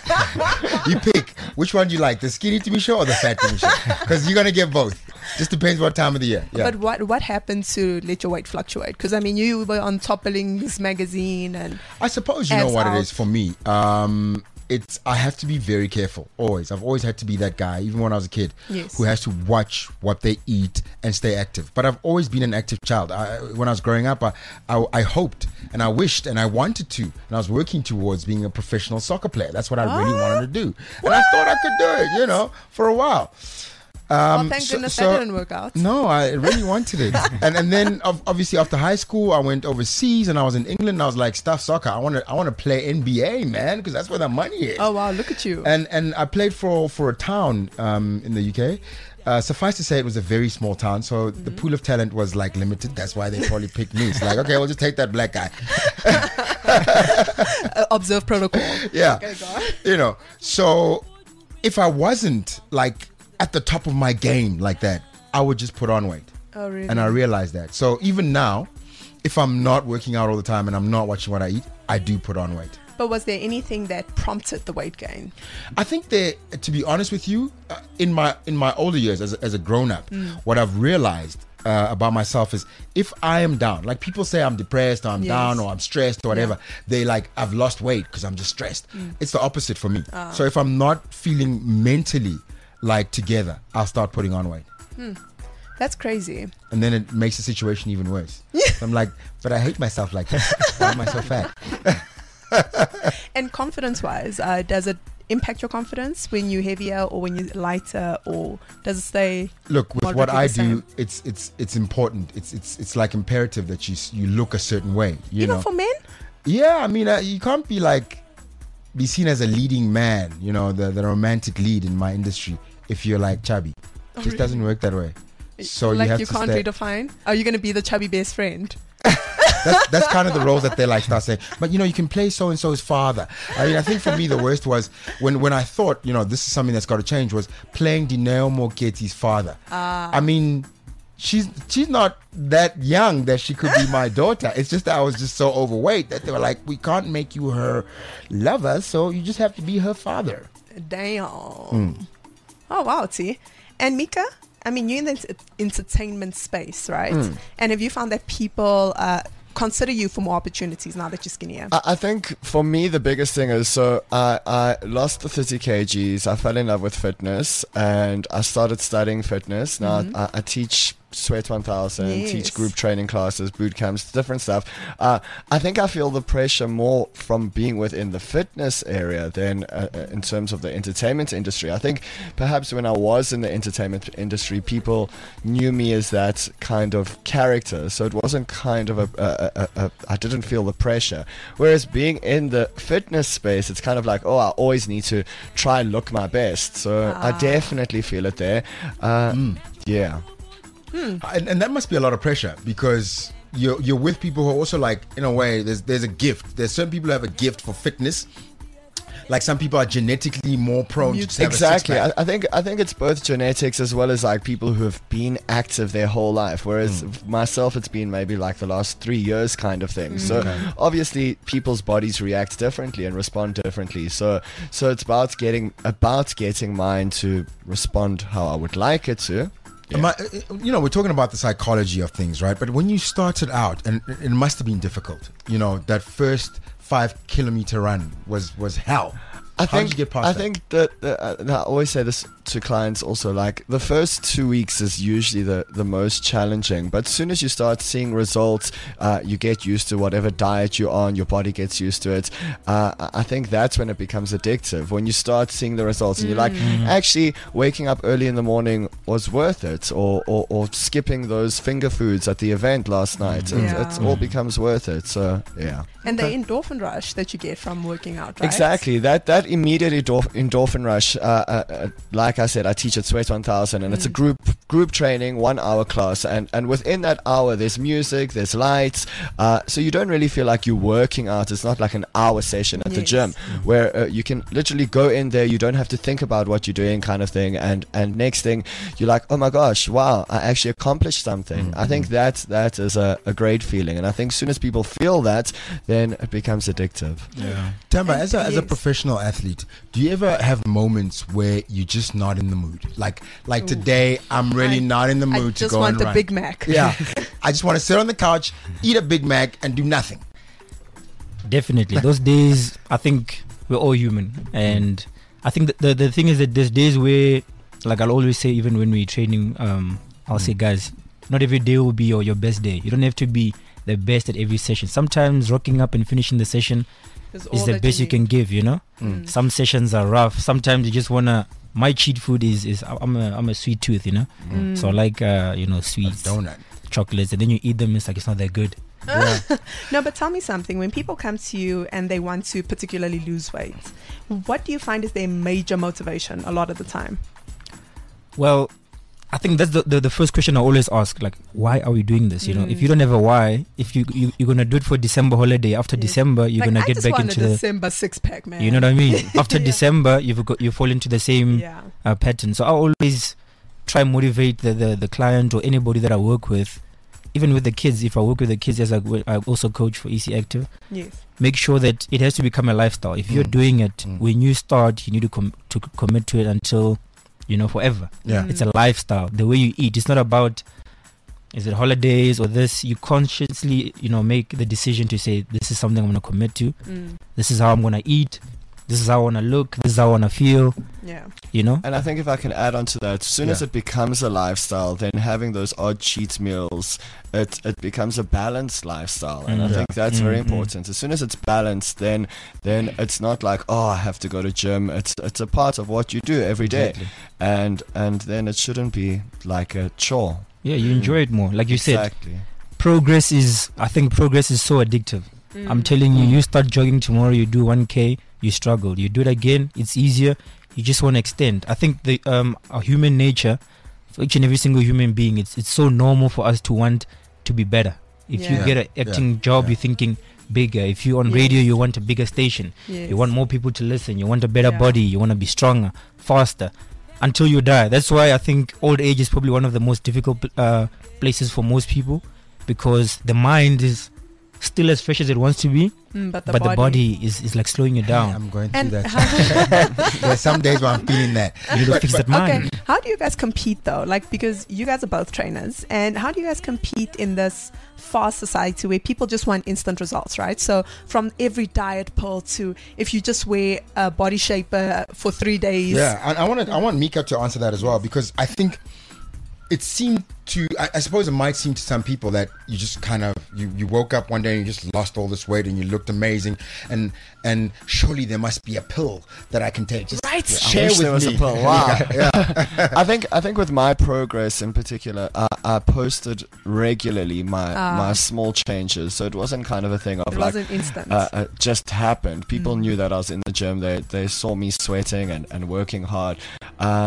you pick which one do you like, the skinny Timisha or the fat Timisha? Because you're gonna get both. Just depends what time of the year. Yeah. But what what happened to let your weight fluctuate? Because I mean, you were on Toppelings magazine, and I suppose you know Abs what out. it is for me. Um, it's I have to be very careful always. I've always had to be that guy, even when I was a kid, Yes. who has to watch what they eat and stay active. But I've always been an active child. I, when I was growing up, I, I I hoped and I wished and I wanted to, and I was working towards being a professional soccer player. That's what I really What? wanted to do, and I thought I could do it, you know, for a while. well, thank so- goodness so- that didn't work out. No, I really wanted it. and and then ob- obviously after high school, I went overseas and I was in England. And I was like, stuff soccer. I want to I want to play N B A, man, because that's where the money is. Oh wow, look at you. And and I played for for a town um, in the U K. Uh, suffice to say, it was a very small town, so Mm-hmm. the pool of talent was like limited. That's why they probably picked me. It's like, okay, we'll just take that black guy. Uh, observe protocol. Yeah. Okay, go on. You know, so if I wasn't like at the top of my game like that, I would just put on weight. Oh really? And I realized that. So even now, if I'm not working out all the time and I'm not watching what I eat, I do put on weight. But was there anything that prompted the weight gain? I think that, to be honest with you, uh, in my in my older years as a, as a grown up, what I've realized uh, about myself is if I am down, like people say I'm depressed or I'm Yes. down or I'm stressed or whatever, they like I've lost weight because I'm just stressed. It's the opposite for me. So if I'm not feeling mentally like together, I'll start putting on weight. That's crazy. And then it makes the situation even worse. So I'm like, but I hate myself like that. Why am I so fat? And confidence-wise, uh, does it impact your confidence when you're heavier or when you're lighter, or does it stay? Look, with what Moderately I the do, same. it's it's it's important. It's it's it's like imperative that you s- you look a certain way. You Even know. for men? Yeah, I mean, uh, you can't be like be seen as a leading man. You know, the the romantic lead in my industry if you're like chubby. It just doesn't work that way. So like you have you to can't stay. redefine. Are you going to be the chubby best friend? That's, that's kind of the roles that they like start saying. But you know, you can play so and so's father. I mean, I think for me the worst was when when I thought, you know, this is something that's got to change, was playing Dineo Moketi's father. I mean, she's she's not that young that she could be my daughter. It's just that I was just so overweight that they were like, we can't make you her lover, so you just have to be her father. Damn. Hmm. Oh wow, T. And Mika, I mean, you're in the ent- entertainment space, right? Hmm. And have you found that people uh, consider you for more opportunities now that you're skinnier? I, I think for me the biggest thing is so I, I lost the thirty kilograms. I fell in love with fitness and I started studying fitness. Now I, I teach Sweat one thousand, Yes. teach group training classes, boot camps, different stuff. Uh, I think I feel the pressure more from being within the fitness area than uh, uh, in terms of the entertainment industry. I think perhaps when I was in the entertainment industry, people knew me as that kind of character. So it wasn't kind of a, a, a, a I didn't feel the pressure. Whereas being in the fitness space, it's kind of like, oh, I always need to try and look my best. So I definitely feel it there. Uh, Yeah. And, and that must be a lot of pressure because you're you're with people who are also like, in a way, there's there's a gift. There's certain people who have a gift for fitness. Like some people are genetically more prone to have exactly. a I, I think I think it's both genetics as well as like people who have been active their whole life. Whereas mm. myself, it's been maybe like the last three years kind of thing. Mm. So okay. obviously, people's bodies react differently and respond differently. So so it's about getting about getting mine to respond how I would like it to. Yeah. I, you know, we're talking about the psychology of things, right? But when you started out, and it must have been difficult. You know, that first five kilometer run was was hell. I How think did you get past I that? think that, that uh, and I always say this to clients also, like the first two weeks is usually the, the most challenging, but as soon as you start seeing results, uh, you get used to whatever diet you're on, your body gets used to it. uh, I think that's when it becomes addictive, when you start seeing the results and you're like, Mm. actually waking up early in the morning was worth it, or, or, or skipping those finger foods at the event last night. It, Yeah. it's all becomes worth it. So yeah. And the endorphin rush that you get from working out, right? Exactly. That that immediate endorph- endorphin rush. Uh, uh, uh, like I said, I teach at Sweat one thousand, and mm. it's a group group training, one hour class, and and within that hour, there's music, there's lights, uh, so you don't really feel like you're working out. It's not like an hour session at yes. the gym where uh, you can literally go in there. You don't have to think about what you're doing, kind of thing. And and next thing, you're like, oh my gosh, wow, I actually accomplished something. Mm-hmm. I think that that is a, a great feeling, and I think as soon as people feel that, then it becomes addictive. Yeah. Tamba, as a, as a Yes. professional athlete, do you ever have moments where you're just not in the mood? Like like Ooh. today, I'm really I- not in the I mood to just go want and the run. Big Mac. Yeah, I just want to sit on the couch, eat a Big Mac, and do nothing. Definitely. Those days, I think we're all human. And I think that the, the thing is that there's days where, like I'll always say, even when we're training, um, I'll say, guys, not every day will be your, your best day. You don't have to be the best at every session. Sometimes rocking up and finishing the session Is is all the that best you need. can give, you know? Mm. Some sessions are rough. Sometimes you just want to... My cheat food is, is I'm a I'm a sweet tooth, you know? Mm. So I like, uh, you know, A sweets, donut. chocolates, and then you eat them, it's like it's not that good. No, but tell me something. When people come to you and they want to particularly lose weight, what do you find is their major motivation a lot of the time? Well, I think that's the, the, the first question I always ask, like, why are we doing this? You know, if you don't have a why, if you, you you're gonna do it for December holiday, after Yes. December you're Like, gonna I get just back want into a the, December six pack, man. you know what I mean? After Yeah. December, you've got you fall into the same Yeah. uh, pattern. So I always try and motivate the, the the client or anybody that I work with, even with the kids. If I work with the kids, as I, I also coach for E C Active, Yes. make sure that it has to become a lifestyle. If you're Mm. doing it, Mm. when you start, you need to com- to c- commit to it until, you know, forever. Yeah. Mm. It's a lifestyle. The way you eat, it's not about, is it holidays or this. You consciously, you know, make the decision to say, this is something I'm going to commit to. Mm. This is how I'm going to eat. This is how I want to look. This is how I want to feel, Yeah. you know? And I think if I can add on to that, as soon as Yeah. it becomes a lifestyle, then having those odd cheat meals, it it becomes a balanced lifestyle, and I Mm. think that's very Mm, mm. important. As soon as it's balanced, then then it's not like, oh, I have to go to gym. It's it's a part of what you do every day, Exactly. and and then it shouldn't be like a chore. Yeah, you enjoy it more. Like you said, Exactly. progress is, I think progress is so addictive. I'm Mm. telling you, Mm. you start jogging tomorrow, you do one K, you struggle. You do it again, it's easier. You just want to extend. I think the um our human nature, for each and every single human being, it's it's so normal for us to want to be better. If you Yeah. get an acting job, Yeah. you're thinking bigger. If you're on Yes. radio, you want a bigger station. Yes. You want more people to listen. You want a better Yeah. body. You want to be stronger, faster, until you die. That's why I think old age is probably one of the most difficult uh, places for most people, because the mind is still as fresh as it wants to be, Mm, but the but body. the body is, is like slowing you down. I'm going through And that. how, There's some days where I'm feeling that. You need to fix that okay, mind. how do you guys compete though? Like, because you guys are both trainers, and how do you guys compete in this fast society where people just want instant results, right? So from every diet pill to if you just wear a body shaper for three days. Yeah, and I want I want Mika to answer that as well, because I think it seemed to I, I suppose it might seem to some people that you just kind of you, you woke up one day and you just lost all this weight and you looked amazing, and and surely there must be a pill that I can take. Just Right. share I wish with there was me. a pill. Wow. Yeah. I think I think with my progress in particular, I, I posted regularly my Ah. my small changes, so it wasn't kind of a thing of It like wasn't instant. uh, uh, just happened. People Mm. knew that I was in the gym. They they saw me sweating and, and working hard. Uh,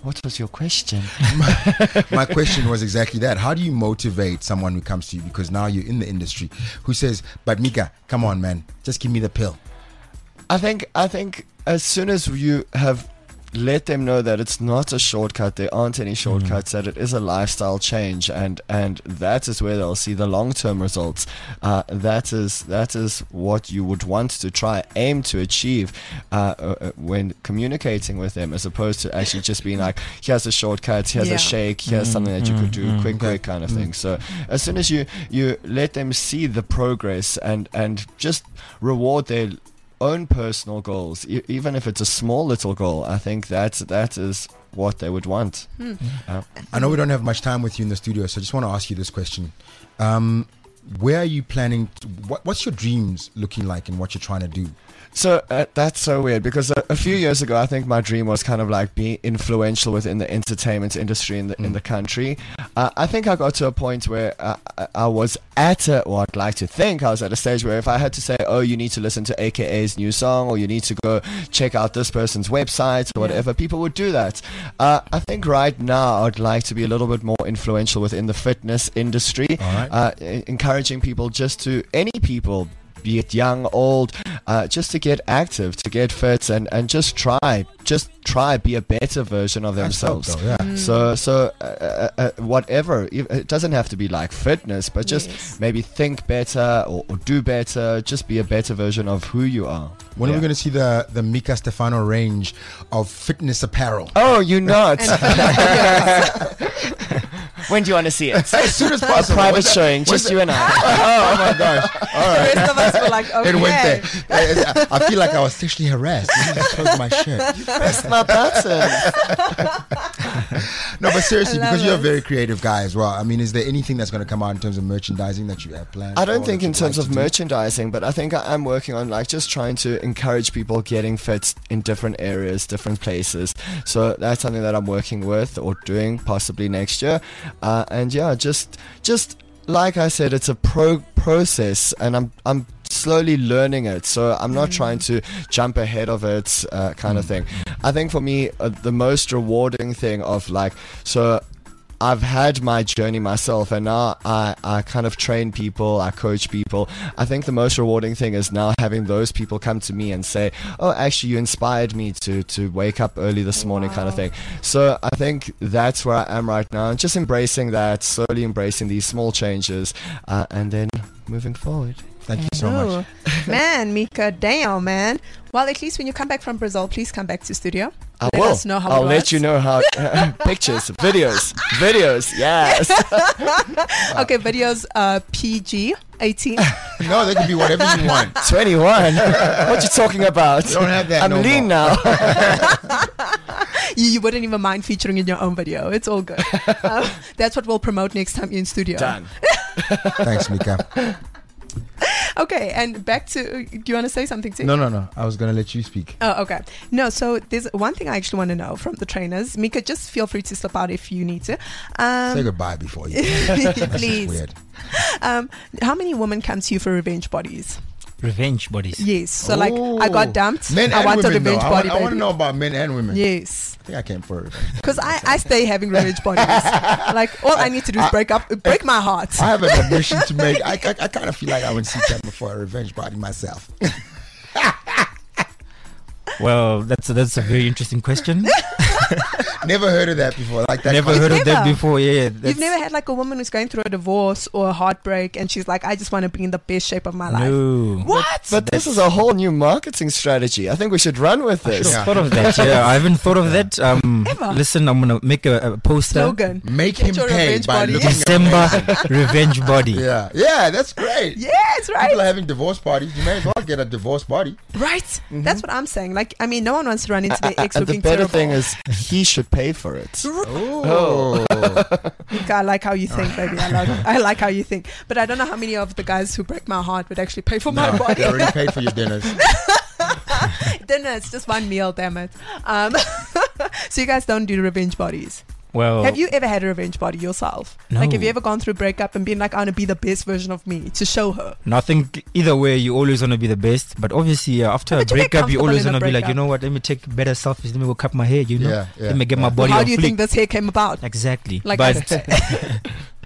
What was your question? My question was exactly that. How do you motivate someone who comes to you, because now you're in the industry, who says, but Mika, come on, man, just give me the pill? I think I think as soon as you have let them know that it's not a shortcut, there aren't any shortcuts, mm-hmm. that it is a lifestyle change, and and that is where they'll see the long-term results. Uh, that is that is what you would want to try aim to achieve uh, uh, when communicating with them, as opposed to actually just being like, here's a shortcut, here's Yeah. a shake, here's Mm-hmm. something that you could do Mm-hmm. quick quick kind of thing. So as soon as you you let them see the progress and and just reward their own personal goals, e- even if it's a small little goal, I think that's that is what they would want. Hmm. Uh, I know we don't have much time with you in the studio, so I just want to ask you this question. Um, where are you planning to, what, what's your dreams looking like and what you're trying to do? So uh, that's so weird, because a, a few years ago, I think my dream was kind of like being influential within the entertainment industry in the in the country. Uh, I think I got to a point where uh, I, I was at a, or I'd like to think I was at a stage where if I had to say, oh, you need to listen to A K A's new song, or you need to go check out this person's website or whatever, people would do that. Uh, I think right now I'd like to be a little bit more influential within the fitness industry, All right. uh, e- encouraging people just to, any people, be it young, old, uh, just to get active, to get fit, and, and just try, just try be a better version of That's dope, themselves. though, yeah. So, so uh, uh, uh, whatever, if- it doesn't have to be like fitness, but just Yes. maybe think better or, or do better. Just be a better version of who you are. When are Yeah. we going to see the, the Mika Stefano range of fitness apparel? Oh, you not? And videos. When do you want to see it? As soon as A possible. private When's that- showing, when's just that- you and I. Oh my gosh. All The right. rest of us were like, okay. It went there. I I feel like I was sexually harassed. You just closed my shirt. Press my button. No, but seriously, I love because you're a it. very creative guy as well. I mean, is there anything that's going to come out in terms of merchandising that you have planned? I don't for, think that in you'd terms like of to do? merchandising, but I think I am working on like just trying to encourage people getting fit in different areas, different places. So that's something that I'm working with or doing possibly next year. Uh, and yeah, just just like I said, it's a pro process, and I'm I'm slowly learning it. So I'm not trying to jump ahead of it, uh, kind of thing. I think for me, uh, the most rewarding thing of like so. I've had my journey myself, and now I, I kind of train people, I coach people. I think the most rewarding thing is now having those people come to me and say, oh, actually, you inspired me to, to wake up early this morning, kind of Wow. thing. So I think that's where I am right now, and just embracing that, slowly embracing these small changes, uh, and then moving forward. Thank you so much. Oh, man, Mika, damn, man. Well, at least when you come back from Brazil, please come back to studio. I Let will. us know how I'll it let was. you know how. Pictures, videos, videos, yes. Okay, videos uh, P G eighteen. No, they can be whatever you want. twenty-one. What you talking about? You don't have that I'm no lean more. now. you, you wouldn't even mind featuring in your own video. It's all good. Um, that's what we'll promote next time you're in studio. Done. Thanks, Mika. Okay, and back to, do you want to say something too? No, no, no. I was going to let you speak. Oh, okay. No, so there's one thing I actually want to know from the trainers. Mika, just feel free to slip out if you need to. Um, Say goodbye before you. That's just please. weird. Um, how many women come to you for revenge bodies? Revenge bodies. Yes. So, like, I got dumped. Men I and want women, a revenge though. body. I, want, I want to baby. know about men and women. Yes. I think I came for a revenge. Because I, I stay having revenge bodies. Like, all I need to do is break up, break my heart. I have an admission to make. I, I, I kind of feel like I would see time before a revenge body myself. Well, that's a, that's a very interesting question. Never heard of that before. Like that. Never concept. heard of that Never? before. Yeah, yeah. You've that's- never had like a woman who's going through a divorce or a heartbreak and she's like, I just want to be in the best shape of my life. No. What? But this is a whole new marketing strategy. I think we should run with this. Yeah. Thought of that. Yeah, I haven't thought of that. Um, Ever? listen, I'm gonna make a, a poster. Slogan. Make Get him your pay revenge by body. looking December revenge body. Yeah, yeah, that's great. Yes, People are right? having divorce parties. You may as well get a divorce party. Right. That's what I'm saying. Like, I mean, no one wants to run into their ex And the looking better terrible. thing is, he should pay for it. Oh, Mika, I like how you think, baby. I like, I like how you think. But I don't know how many of the guys who break my heart would actually pay for my no, body. they already paid for your dinners. Dinner, it's just one meal, damn it. Um, so you guys don't do revenge bodies. Well, Have you ever had a revenge party yourself? No. Like, have you ever gone through a breakup and been like, I want to be the best version of me to show her? No, I think either way, you always want to be the best. But obviously, uh, after Yeah, a but you get breakup, you comfortable always in a want to be like, you breakup. know what? Let me take better selfies. Let me go cut my hair. You know, Yeah, yeah, let me get yeah. my body How on do you fleek. think this hair came about? Exactly. Like I but said.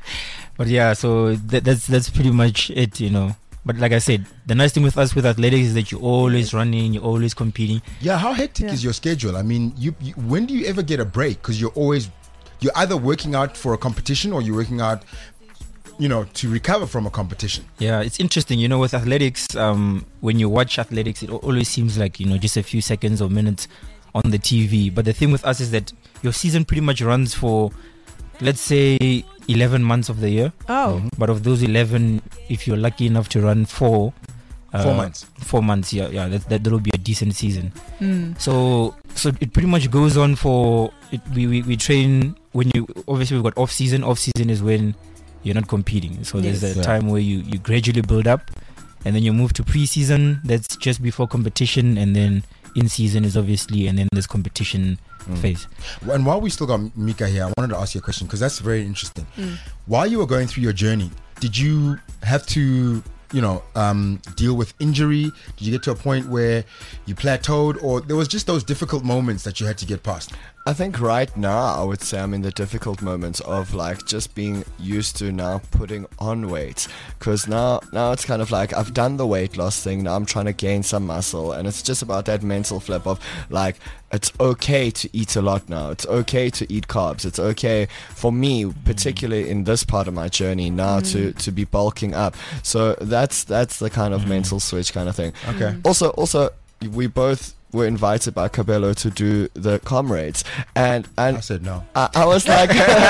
but yeah, so that, that's that's pretty much it. You know. But like I said, the nice thing with us with athletics is that you're always running, you're always competing. Yeah, how hectic Yeah. is your schedule? I mean, you, you when do you ever get a break? Because you're always you're either working out for a competition or you're working out, you know, to recover from a competition. Yeah, it's interesting. You know, with athletics, um, when you watch athletics, it al- always seems like, you know, just a few seconds or minutes on the T V. But the thing with us is that your season pretty much runs for, let's say, eleven months of the year. Oh. But of those eleven, if you're lucky enough to run four, uh, Four months. four months, yeah, yeah, that that will be a decent season. Mm. So, so it pretty much goes on for it, we, we we train when you obviously we've got off season. Off season is when you're not competing. So there's Yes. a Yeah. time where you you gradually build up, and then you move to pre-season. That's just before competition, and then in season is obviously, and then there's competition phase. And while we still got Mika here, I wanted to ask you a question because that's very interesting. Mm. While you were going through your journey, did you have to, you know, um, deal with injury? Did you get to a point where you plateaued, or there was just those difficult moments that you had to get past? I think right now I would say I'm in the difficult moments of like just being used to now putting on weight, because now now it's kind of like I've done the weight loss thing, now I'm trying to gain some muscle, and it's just about that mental flip of like it's okay to eat a lot now, it's okay to eat carbs, it's okay for me particularly in this part of my journey now to to be bulking up. So that's that's the kind of mental switch kind of thing. Okay. Also, also, we both were invited by Cabello to do the comrades, and and I said no. I, I was like,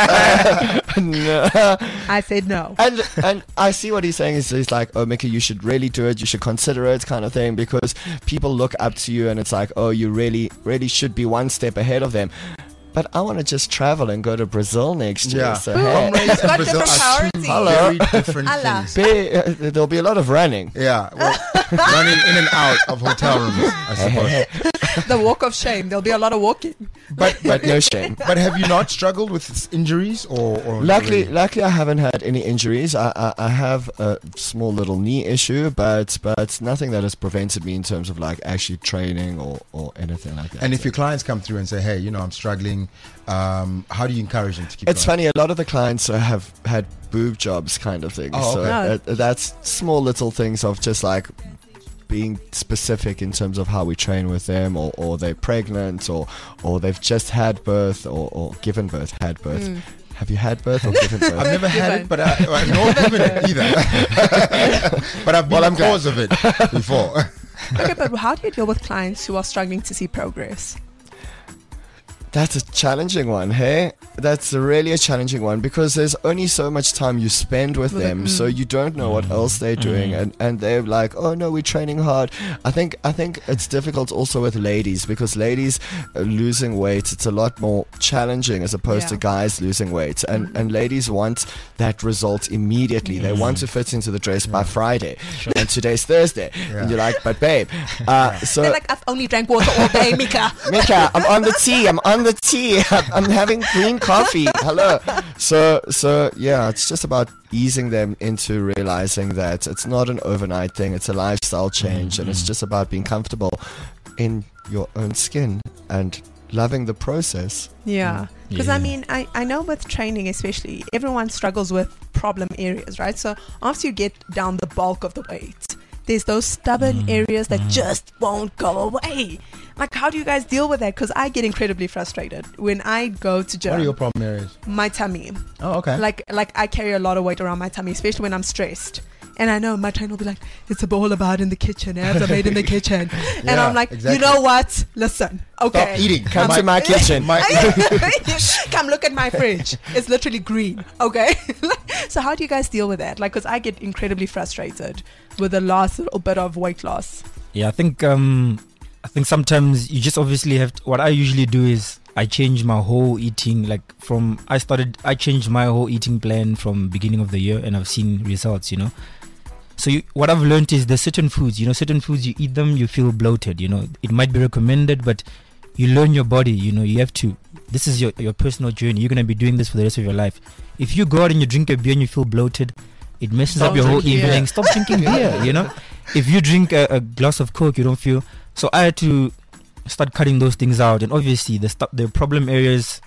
no. I said no. And and I see what he's saying is he's like, oh, Mickey, you should really do it, you should consider it, kind of thing, because people look up to you, and it's like, oh, you really really should be one step ahead of them. But I want to just travel and go to Brazil next year. Yeah. So hey, Comrades It's and got Brazil different are two priorities. Hello. very different Allah. things. be, uh, there'll be a lot of running. Yeah, well, running in and out of hotel rooms, I suppose. The walk of shame. There'll be a lot of walking. But But no shame. but have you not struggled with injuries or? or Luckily, luckily, I haven't had any injuries. I, I, I have a small little knee issue, but but nothing that has prevented me in terms of like actually training or, or anything like that. And if your clients come through and say, "Hey, you know, I'm struggling," um, how do you encourage them to keep? It's going? funny, a lot of the clients uh, have had boob jobs kind of thing. Oh, so okay. uh, that's small little things of just like being specific in terms of how we train with them, or, or they're pregnant, or or they've just had birth, or, or given birth, had birth. Mm. Have you had birth or given birth? I've never had Given. it, but I, well, nor given it either. But I've been Well, I'm the cause of it before. Okay, but how do you deal with clients who are struggling to see progress? That's a challenging one, hey? That's a really a challenging one, because there's only so much time you spend with With them, it, so mm. you don't know what else they're doing, and, and they're like, oh no, we're training hard. I think I think it's difficult also with ladies, because ladies uh, losing weight, it's a lot more challenging as opposed to Yeah. guys losing weight, and and ladies want that result immediately. They want to fit into the dress by Friday, and today's Thursday, Yeah. and you're like, but babe, uh, so. They're like, I've only drank water all day, Mika. Mika, I'm on the tea. I'm on the tea. I'm having green coffee. Hello. So, so yeah, it's just about easing them into realizing that it's not an overnight thing. It's a lifestyle change, and it's just about being comfortable in your own skin and loving the process. Yeah. Because I Yeah. mean, I, I know with training especially, everyone struggles with problem areas, right? So after you get down the bulk of the weight, there's those stubborn areas that just won't go away. Like, how do you guys deal with that? Because I get incredibly frustrated when I go to gym. What are your problem areas? My tummy. Oh, okay. Like, like I carry a lot of weight around my tummy, especially when I'm stressed. And I know my trainer will be like, it's all about in the kitchen. Abs are made in the kitchen. and Yeah, I'm like, exactly. you know what? Listen, okay. Stop eating. Come My- to my kitchen. my- Come look at my fridge. It's literally green. Okay. So how do you guys deal with that? Like, because I get incredibly frustrated with the last little bit of weight loss. Yeah, I think um, I think sometimes you just obviously have to, what I usually do is I change my whole eating, like from I started I changed my whole eating plan from beginning of the year, and I've seen results, you know. So you, what I've learned is there's certain foods, you know, certain foods you eat them, you feel bloated, you know. It might be recommended, but you learn your body, you know, you have to this is your your personal journey. You're gonna be doing this for the rest of your life. If you go out and you drink a beer and you feel bloated, it messes Stop up your whole drinking beer. evening. Stop drinking beer. You know, if you drink a, a glass of Coke, you don't feel. So I had to start cutting those things out, and obviously the stu- the problem areas,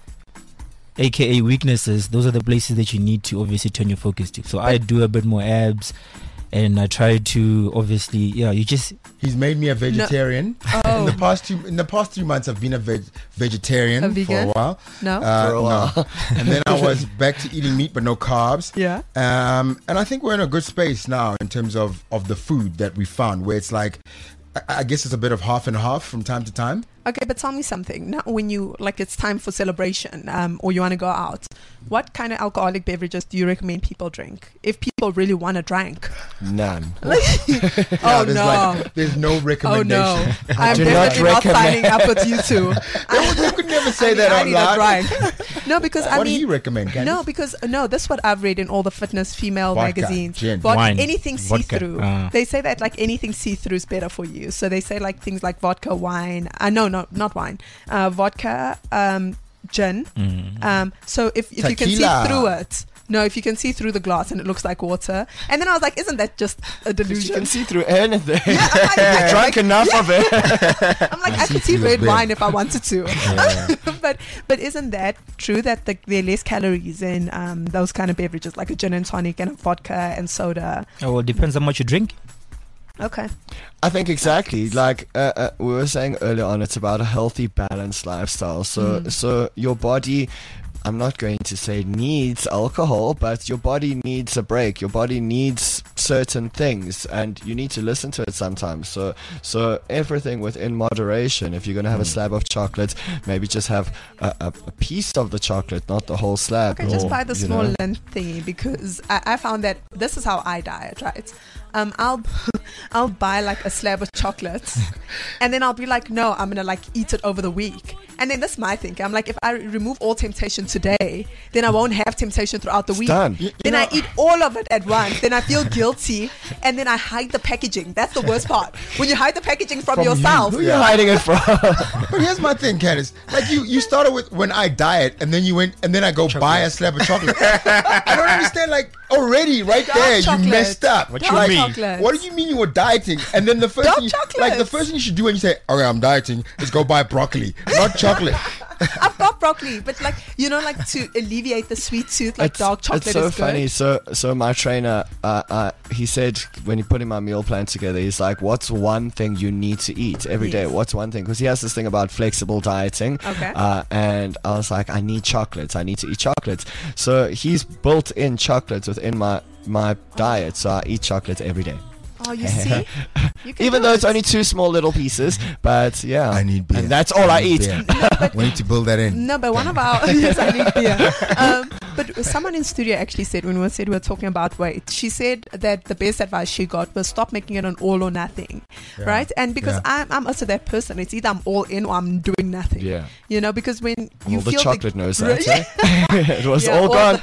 aka weaknesses, those are the places that you need to obviously turn your focus to. So I do a bit more abs, and I try to obviously, yeah, you just He's made me a vegetarian. Oh. In the past two in the past three months, I've been a veg- vegetarian A for vegan? a while. No? Uh, For a while. no. And then I was back to eating meat but no carbs. Yeah. Um, and I think we're in a good space now in terms of, of the food that we found, where it's like, I, I guess it's a bit of half and half from time to time. Okay, but tell me something. Now, when you like, it's time for celebration, um, or you want to go out. What kind of alcoholic beverages do you recommend people drink? If people really want to drink. None. Oh Yeah, there's no. like, there's no Oh recommendation. no. I'm do not definitely not, recommend- signing up with you two. You could never say I that mean, I out need loud. a drink. No, because I What do mean, you recommend, Candice? no, because no, that's what I've read in all the fitness female Vodka, magazines. gin. Vod- Wine, anything see vodka, through. ah. They say that like anything see through is better for you. So they say like things like vodka, wine. Uh, no, no, not wine. Uh, vodka, um, gin. mm, Um, so if, if you can see Tequila. through it. No, if you can see through the glass and it looks like water. And then I was like, isn't that just a You delusion? can see through anything. Yeah, I'm like, I- Drunk enough of it. I'm like, I could see through red the wine if I wanted to. yeah. but but isn't that true that the, there are less calories in um, those kind of beverages like a gin and tonic and a vodka and soda? Oh, well, it depends how much you drink. Okay. I think exactly. Like uh, uh, we were saying earlier on, it's about a healthy, balanced lifestyle. So, Mm. so your body, I'm not going to say needs alcohol, but your body needs a break. Your body needs certain things, and you need to listen to it sometimes. So, so everything within moderation. If you're going to have a slab of chocolate, maybe just have a, a, a piece of the chocolate, not the whole slab. Okay, just or, buy the you small know. length thingy because I, I found that this is how I diet, right? Um, I'll I'll buy like a slab of chocolates, and then I'll be like, no, I'm gonna like eat it over the week. And then that's my thinking. I'm like, if I remove all temptation today, then I won't have temptation throughout the It's week. done. You- you Then know- I eat all of it at once. Then I feel guilty, and then I hide the packaging. That's the worst part. When you hide the packaging from, From you. yourself. Who are you hiding it from? But here's my thing, Candice. Like you, you started with when I diet, and then you went, and then I go buy a slab of chocolate. I don't understand. Like already, right Dark there, chocolate. you messed up. What Dark you Like, mean? chocolate. What do you mean you were dieting? And then the first Dark thing, you, like the chocolates. first thing you should do when you say, "Okay, I'm dieting," is go buy broccoli, not chocolate. I've got broccoli, but like you know, like to alleviate the sweet tooth, like it's, dark chocolate it's so is good. funny. So, so my trainer, uh, uh, he said when he put in my meal plan together, he's like, "What's one thing you need to eat every day? Yes. What's one thing?" Because he has this thing about flexible dieting. Okay. Uh, and I was like, "I need chocolates. I need to eat chocolates." So he's built in chocolates within my my diet. So I eat chocolate every day, Oh, you see, you can even do though it. it's only two small little pieces. But yeah, I need beer. and that's all I, need eat. beer. We need to build that in. No, but one of our yes, I need beer. Um, but someone in studio actually said when we said we were talking about weight, she said that the best advice she got was stop making it an all or nothing, Yeah. right? And because Yeah. I'm I'm also that person, it's either I'm all in or I'm doing nothing. Yeah. You know, because when you Well, the feel chocolate knows that. Yeah. eh? It was Yeah, all all gone.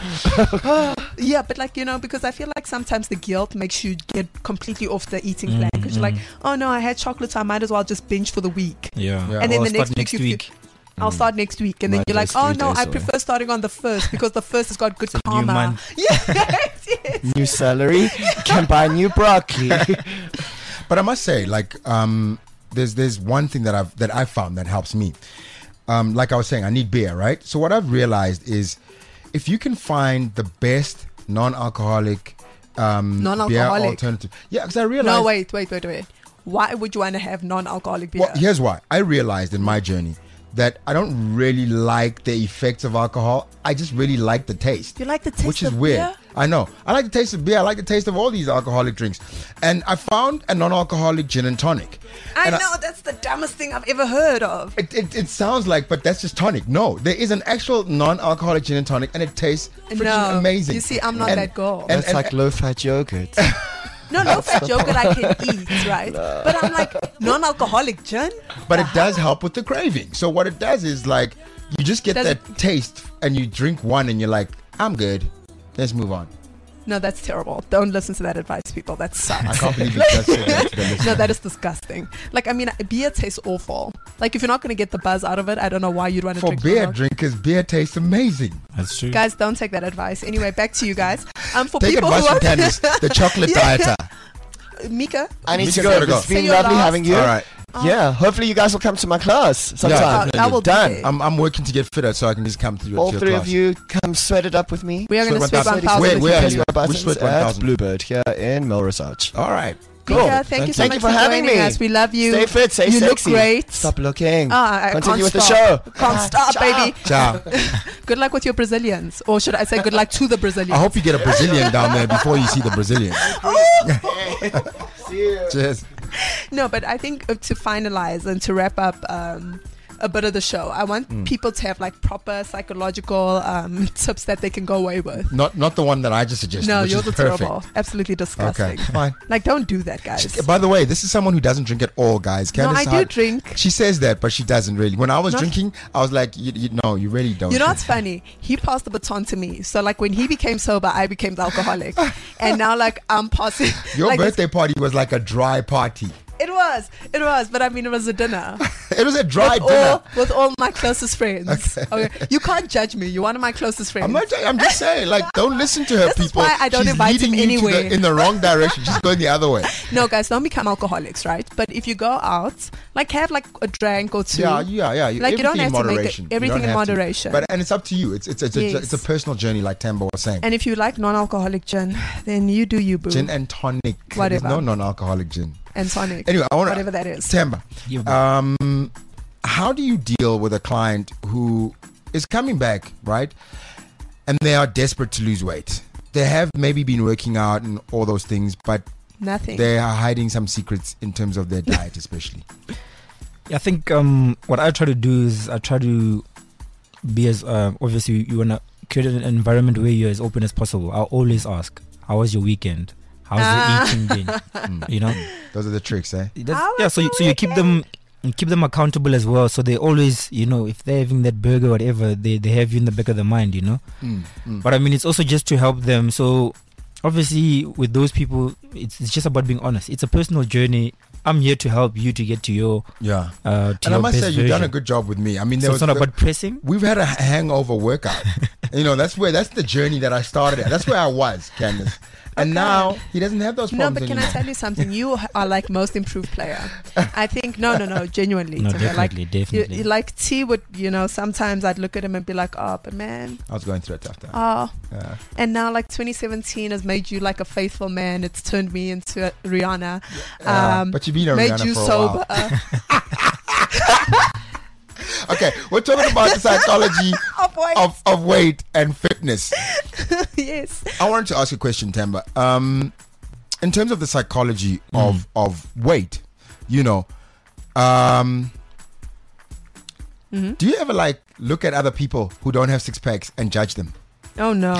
Yeah, but like you know, because I feel like sometimes the guilt makes you get completely off the eating plan Mm, because you're like, mm. oh no, I had chocolate, so I might as well just binge for the week. Yeah. Yeah. And then Or the start next next week, you week. feel- I'll start next week, and then Might you're like, as oh three no, days I away. prefer starting on the first because the first has got good It's a new karma. month. Yes, yes. New celery can buy new broccoli. But I must say, like, um, there's there's one thing that I've that I found that helps me. Um, like I was saying, I need beer, right? So what I've realized is, if you can find the best non-alcoholic, um, beer Non-alcoholic? alternative, yeah, because I realized. No, wait, wait, wait, wait. Why would you want to have non-alcoholic beer? Well, here's why. I realized in my journey that I don't really like the effects of alcohol. I just really like the taste. You like the taste Which is of weird. beer? I know. I like the taste of beer. I like the taste of all these alcoholic drinks. And I found a non-alcoholic gin and tonic. I And know that's the dumbest thing I've ever heard of. It, it, it sounds like, but that's just tonic. No, there is an actual non-alcoholic gin and tonic, and it tastes freaking No, amazing. you see, I'm not And- that girl. and- That's like low-fat yogurt. No, no fat yogurt I can eat, right? But I'm like non-alcoholic gin. But it does help with the craving. So what it does is like you just get Does that taste, and you drink one, and you're like, I'm good. Let's move on. No, that's terrible. Don't listen to that advice, people. That I sucks. can't believe you just said that to the listener. No, that is disgusting. Like, I mean, beer tastes awful. Like if you're not going to get the buzz out of it, I don't know why you'd want to For drink beer milk. drinkers, beer tastes amazing. That's true. Guys, don't take that advice. Anyway, back to you guys. Um, for Take people advice who from are Candice, the chocolate Yeah. dieter. Mika, I need Mika's to go. gotta go. It's been Say your lovely last- having you. All right. Yeah, hopefully you guys will come to my class sometime. Yeah, Oh, that will be Done. there. I'm, I'm working to get fitter so I can just come to, your- All to your three class. of you come sweat it up with me. we are going to Sweat sweat one one thousand. thousand. Wait, with where you. are Press you? my Which buttons sweat at one thousand? Bluebird here in Melrose. All right. Cool. Mika, thank you so Thank much you for having joining me. us. We love you. Stay fit, stay you sexy. look great. Stop looking. Ah, I Continue can't with stop. the show. Can't stop, baby. Ciao. Good luck with your Brazilians. Or should I say good luck to the Brazilians? I hope you get a Brazilian down there before you see the Brazilian. See you. Cheers. No, but I think uh, to finalize and to wrap up um, a bit of the show, I want Mm. people to have like proper psychological um, tips that they can go away with. Not not the one that I just suggested. No, which yours is are perfect. terrible. Absolutely disgusting. Okay, fine. Like, don't do that, guys. By the way, this is someone who doesn't drink at all, guys. No, Candice I do Hart- drink. She says that, but she doesn't really. When I was Not- drinking, I was like, you, you, no, you really don't. You know drink. what's funny? He passed the baton to me. So like when he became sober, I became the alcoholic, and now like I'm passing. Your like, birthday party was like a dry party. It was, it was, but I mean, it was a dinner. It was a dry with dinner. all with all my closest friends. Okay. You can't judge me. You're one of my closest friends. I'm not. I'm just saying. Like, don't listen to her. This is people. why I don't She's invite leading him you to the- anywhere. in the wrong direction. She's going the other way. No, guys, don't become alcoholics, right? But if you go out, like have like a drink or two. Yeah, yeah, yeah. Like, you don't Everything in have to make it- moderation. You everything don't in have to. moderation. But and it's up to you. It's it's it's, a, Yes. it's a personal journey, like Tambo was saying. And if you like non-alcoholic gin, then you do you, boo. Gin and tonic. Whatever. There's no non-alcoholic gin. and tonic. Anyway, I want to. whatever that is. Tamba, Yeah. um, how do you deal with a client who is coming back, right? And they are desperate to lose weight. They have maybe been working out and all those things, but Nothing. they are hiding some secrets in terms of their diet, especially. I think um, what I try to do is I try to be as uh, obviously you want to create an environment where you're as open as possible. I'll always ask, how was your weekend? How's Ah. the eating been? Mm. You know, Those are the tricks, eh? That's- How yeah. was So you, your so you keep them you keep them accountable as well. So they always, you know, if they're having that burger or whatever, they they have you in the back of the mind, you know. Mm, mm. But I mean, it's also just to help them. So obviously, with those people, it's it's just about being honest. It's a personal journey. I'm here to help you to get to your Yeah. uh, to And I your must best say, you've done a version. good job with me. I mean, there So was it's not the- about pressing. we've had a hangover workout. You know, that's where that's the journey that I started at. That's where I was, Candice. And Okay. now he doesn't have those No, problems but can anymore. I tell you something? You are like most improved player. I think no, no, no. Genuinely, No, to me, like definitely, you, definitely. you- like T would, you know. Sometimes I'd look at him and be like, oh, but man, I was going through a tough time. oh. Yeah. And now, like twenty seventeen has made you like a faithful man. It's turned me into a Rihanna. Uh, Um, but you've been a made Rihanna you for a sober. while. Okay, we're talking about the psychology Oh boy. of, of weight and fitness. Yes. I wanted to ask you a question, Tamba. Um, in terms of the psychology of, of weight, you know, um, Mhm. do you ever like look at other people who don't have six packs and judge them? Oh no.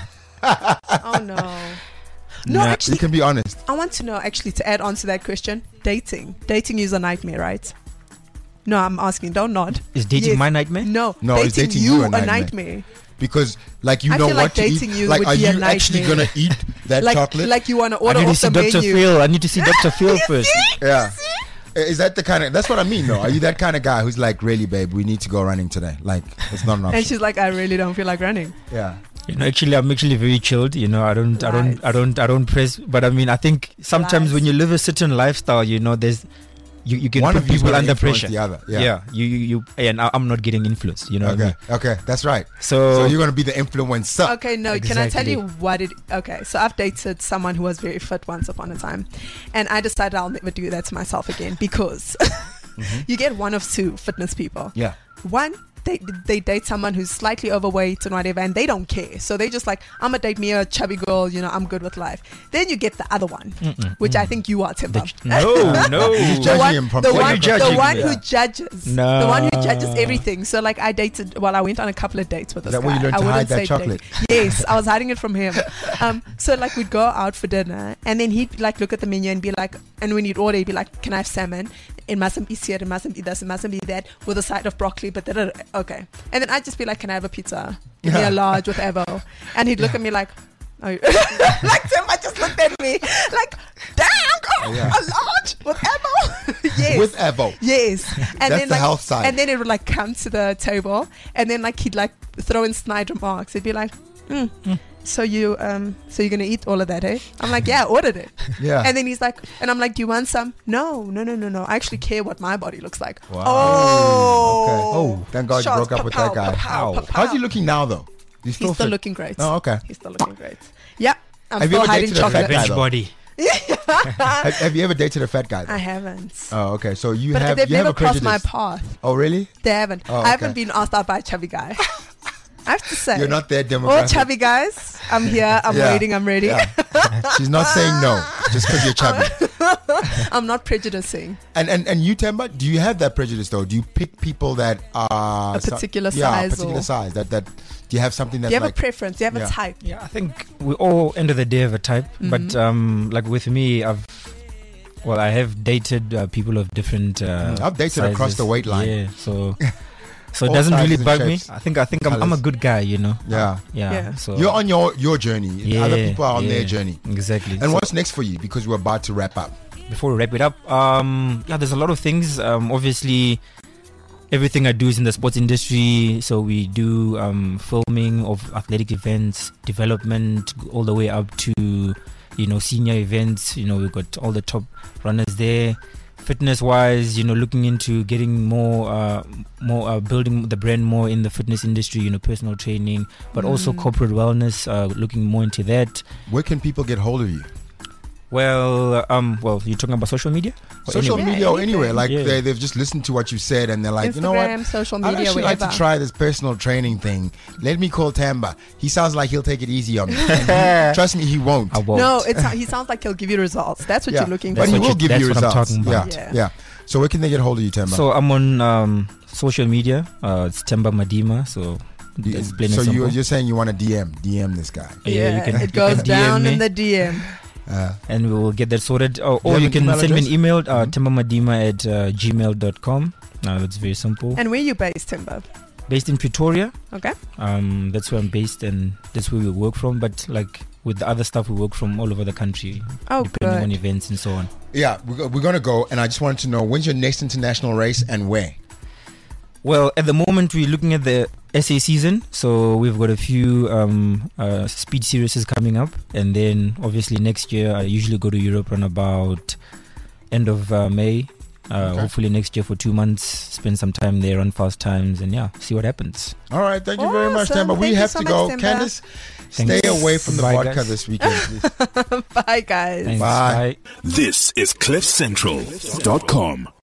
Oh no. No, Nah, You actually, can be honest. I want to know. Actually, to add on to that question, dating. Dating is a nightmare, right? No, I'm asking. Don't nod. Is dating Yes. my nightmare? No, No, dating, it's dating you, you a a nightmare. nightmare. Because like you I know feel what like to dating eat. you Like would are be a you actually nightmare. gonna eat that Like, chocolate? like you want to I order need to off see the Doctor menu. Phil. I need to see Doctor Phil first. yeah. Is that the kind of that's what I mean though? Are you that kind of guy who's like, really, babe, we need to go running today? Like it's not an And option. she's like, I really don't feel like running. Yeah. You know, actually, I'm actually very chilled. You know, I don't, I don't, I don't, I don't press. But I mean, I think sometimes Lies. when you live a certain lifestyle, you know, there's you, you can One put of you's people gonna under influence pressure. the other. Yeah. Yeah. you, you, you, and I- I'm not getting influenced. You know. What I Okay. mean? Okay. That's right. So, So you're gonna be the influencer. Okay, no, can I tell Exactly. you what it okay, so I've dated someone who was very fit once upon a time, and I decided I'll never do that to myself again because you get one of two fitness people. Yeah. One, they they date someone who's slightly overweight and whatever, and they don't care. So they just like, I'm gonna date me a chubby girl, you know, I'm good with life. Then you get the other one, Mm-mm, which I mm. think you are, Timber. The ch- no, no. He's The judging one, him from the the one, you're the judging one me. who Yeah. judges, the one who judges No. everything. So like, I dated. Well, I went on a couple of dates with this Is that guy. where you learned I to hide wouldn't that say chocolate? date. Yes, I was hiding it from him. Um, so like, we'd go out for dinner, and then he'd like look at the menu and be like, and when he'd order, he'd be like, "Can I have salmon? It mustn't be seared. It mustn't be this. It mustn't be that. With a side of broccoli." But then okay, and then I'd just be like, "Can I have a pizza? Give me Yeah. a large with Evo." And he'd look at me like, oh. Like Tim, I just looked at me like, damn. god, Yeah. a large with ammo. Yes. With Evo. Yes. And That's then the like, health side. And then it would like come to the table, and then like he'd like throw in snide remarks. He'd be like, mm, so you um so you're gonna eat all of that, eh? I'm like, yeah, I ordered it. Yeah. And then he's like, and I'm like, do you want some? No, no, no, no, no. I actually care what my body looks like. Wow. Oh. Okay. Oh. Thank God Shots, you broke up with that pa-pow, guy. pa-pow, Ow. pa-pow. How's he looking now, though? He's still He's still fit? looking great. Oh, okay. He's still looking great. Yeah. I'm Have you still ever hiding dated a fat chocolate. guy? Bench though. body. have, have you ever dated a fat guy? Though? I haven't. Oh, okay. So you But have they've you have never a crossed prejudice. my path. Oh, really? They haven't. Oh, I haven't okay. been asked out by a chubby guy. I have to say. You're not that All demographic. chubby guys, I'm here. I'm Yeah. waiting. I'm ready. Yeah. She's not saying no just because you're chubby. I'm not prejudicing. And and and you, Temba, do you have that prejudice though? Do you pick people that are A particular so- yeah, size particular or- size? That that do you have something Do that's you have like a preference? Do you have yeah. a type? Yeah, I think we all end of the day have a type, but Mhm. um, like with me, I've well, I have dated uh, people of different. Uh, Mm, I've dated across sizes. the weight line. Yeah, so so it All doesn't really sizes and bug me. shapes, I think I think I'm, I'm a colours. good guy, you know. Yeah. Yeah. Yeah. So You're on your your journey. yeah, Other people are on their yeah, journey. Exactly. And So what's next for you? Because we're about to wrap up. before we wrap it up, um, yeah, there's a lot of things. Um, obviously, everything I do is in the sports industry. So we do um, filming of athletic events, development, all the way up to, you know, senior events. You know, we've got all the top runners there. Fitness wise, you know, looking into getting more, uh, more uh, building the brand more in the fitness industry. You know, personal training, but also Mm. corporate wellness. Uh, looking more into that. Where can people get hold of you? Well, um, well, you're talking about social media. Or Social anywhere? media or anything. anywhere. Like Yeah. they, they've just listened to what you said and they're like, Instagram, you know what? social I'd media, actually like wherever. to try this personal training thing. Let me call Tamba. He sounds like he'll take it easy on me. And he- trust me, he won't. I won't. No, it's he sounds like he'll give you results. That's what Yeah. you're looking But for. he what will you- give that's you what I'm results. talking about. Yeah. Yeah. yeah. So where can they get hold of you, Tamba? So I'm on um, social media. Uh, it's Temba Madima. So You- it's plain and so you, simple. you're saying you want to D M, D M this guy. Yeah, you can- it you goes can D M down me. in the D M. Uh, and we will get that sorted. Oh, Do you or have you an can email send me address? an email, uh, Mhm. tembamadima at uh, gmail dot com. Uh, that's very simple. And where you based, Timber? Based in Pretoria. Okay. Um, that's where I'm based, and that's where we work from. But like with the other stuff, we work from all over the country, Oh, depending on good. events and so on. yeah, we're, go- we're going to go. And I just wanted to know, when's your next international race and where? Well, at the moment, we're looking at the S A season, so we've got a few um, uh, speed series coming up, and then obviously next year I usually go to Europe around about end of uh, May. Uh, Okay. Hopefully next year for two months, spend some time there, run fast times, and yeah, see what happens. All right. Thank you very much, Awesome. Tamba. We Thank you have so to much, go. Temba. Candace, Thanks. stay away from the Bye, vodka guys. this weekend, please. Bye, guys. Thanks. Bye. Bye. This is cliff central dot com.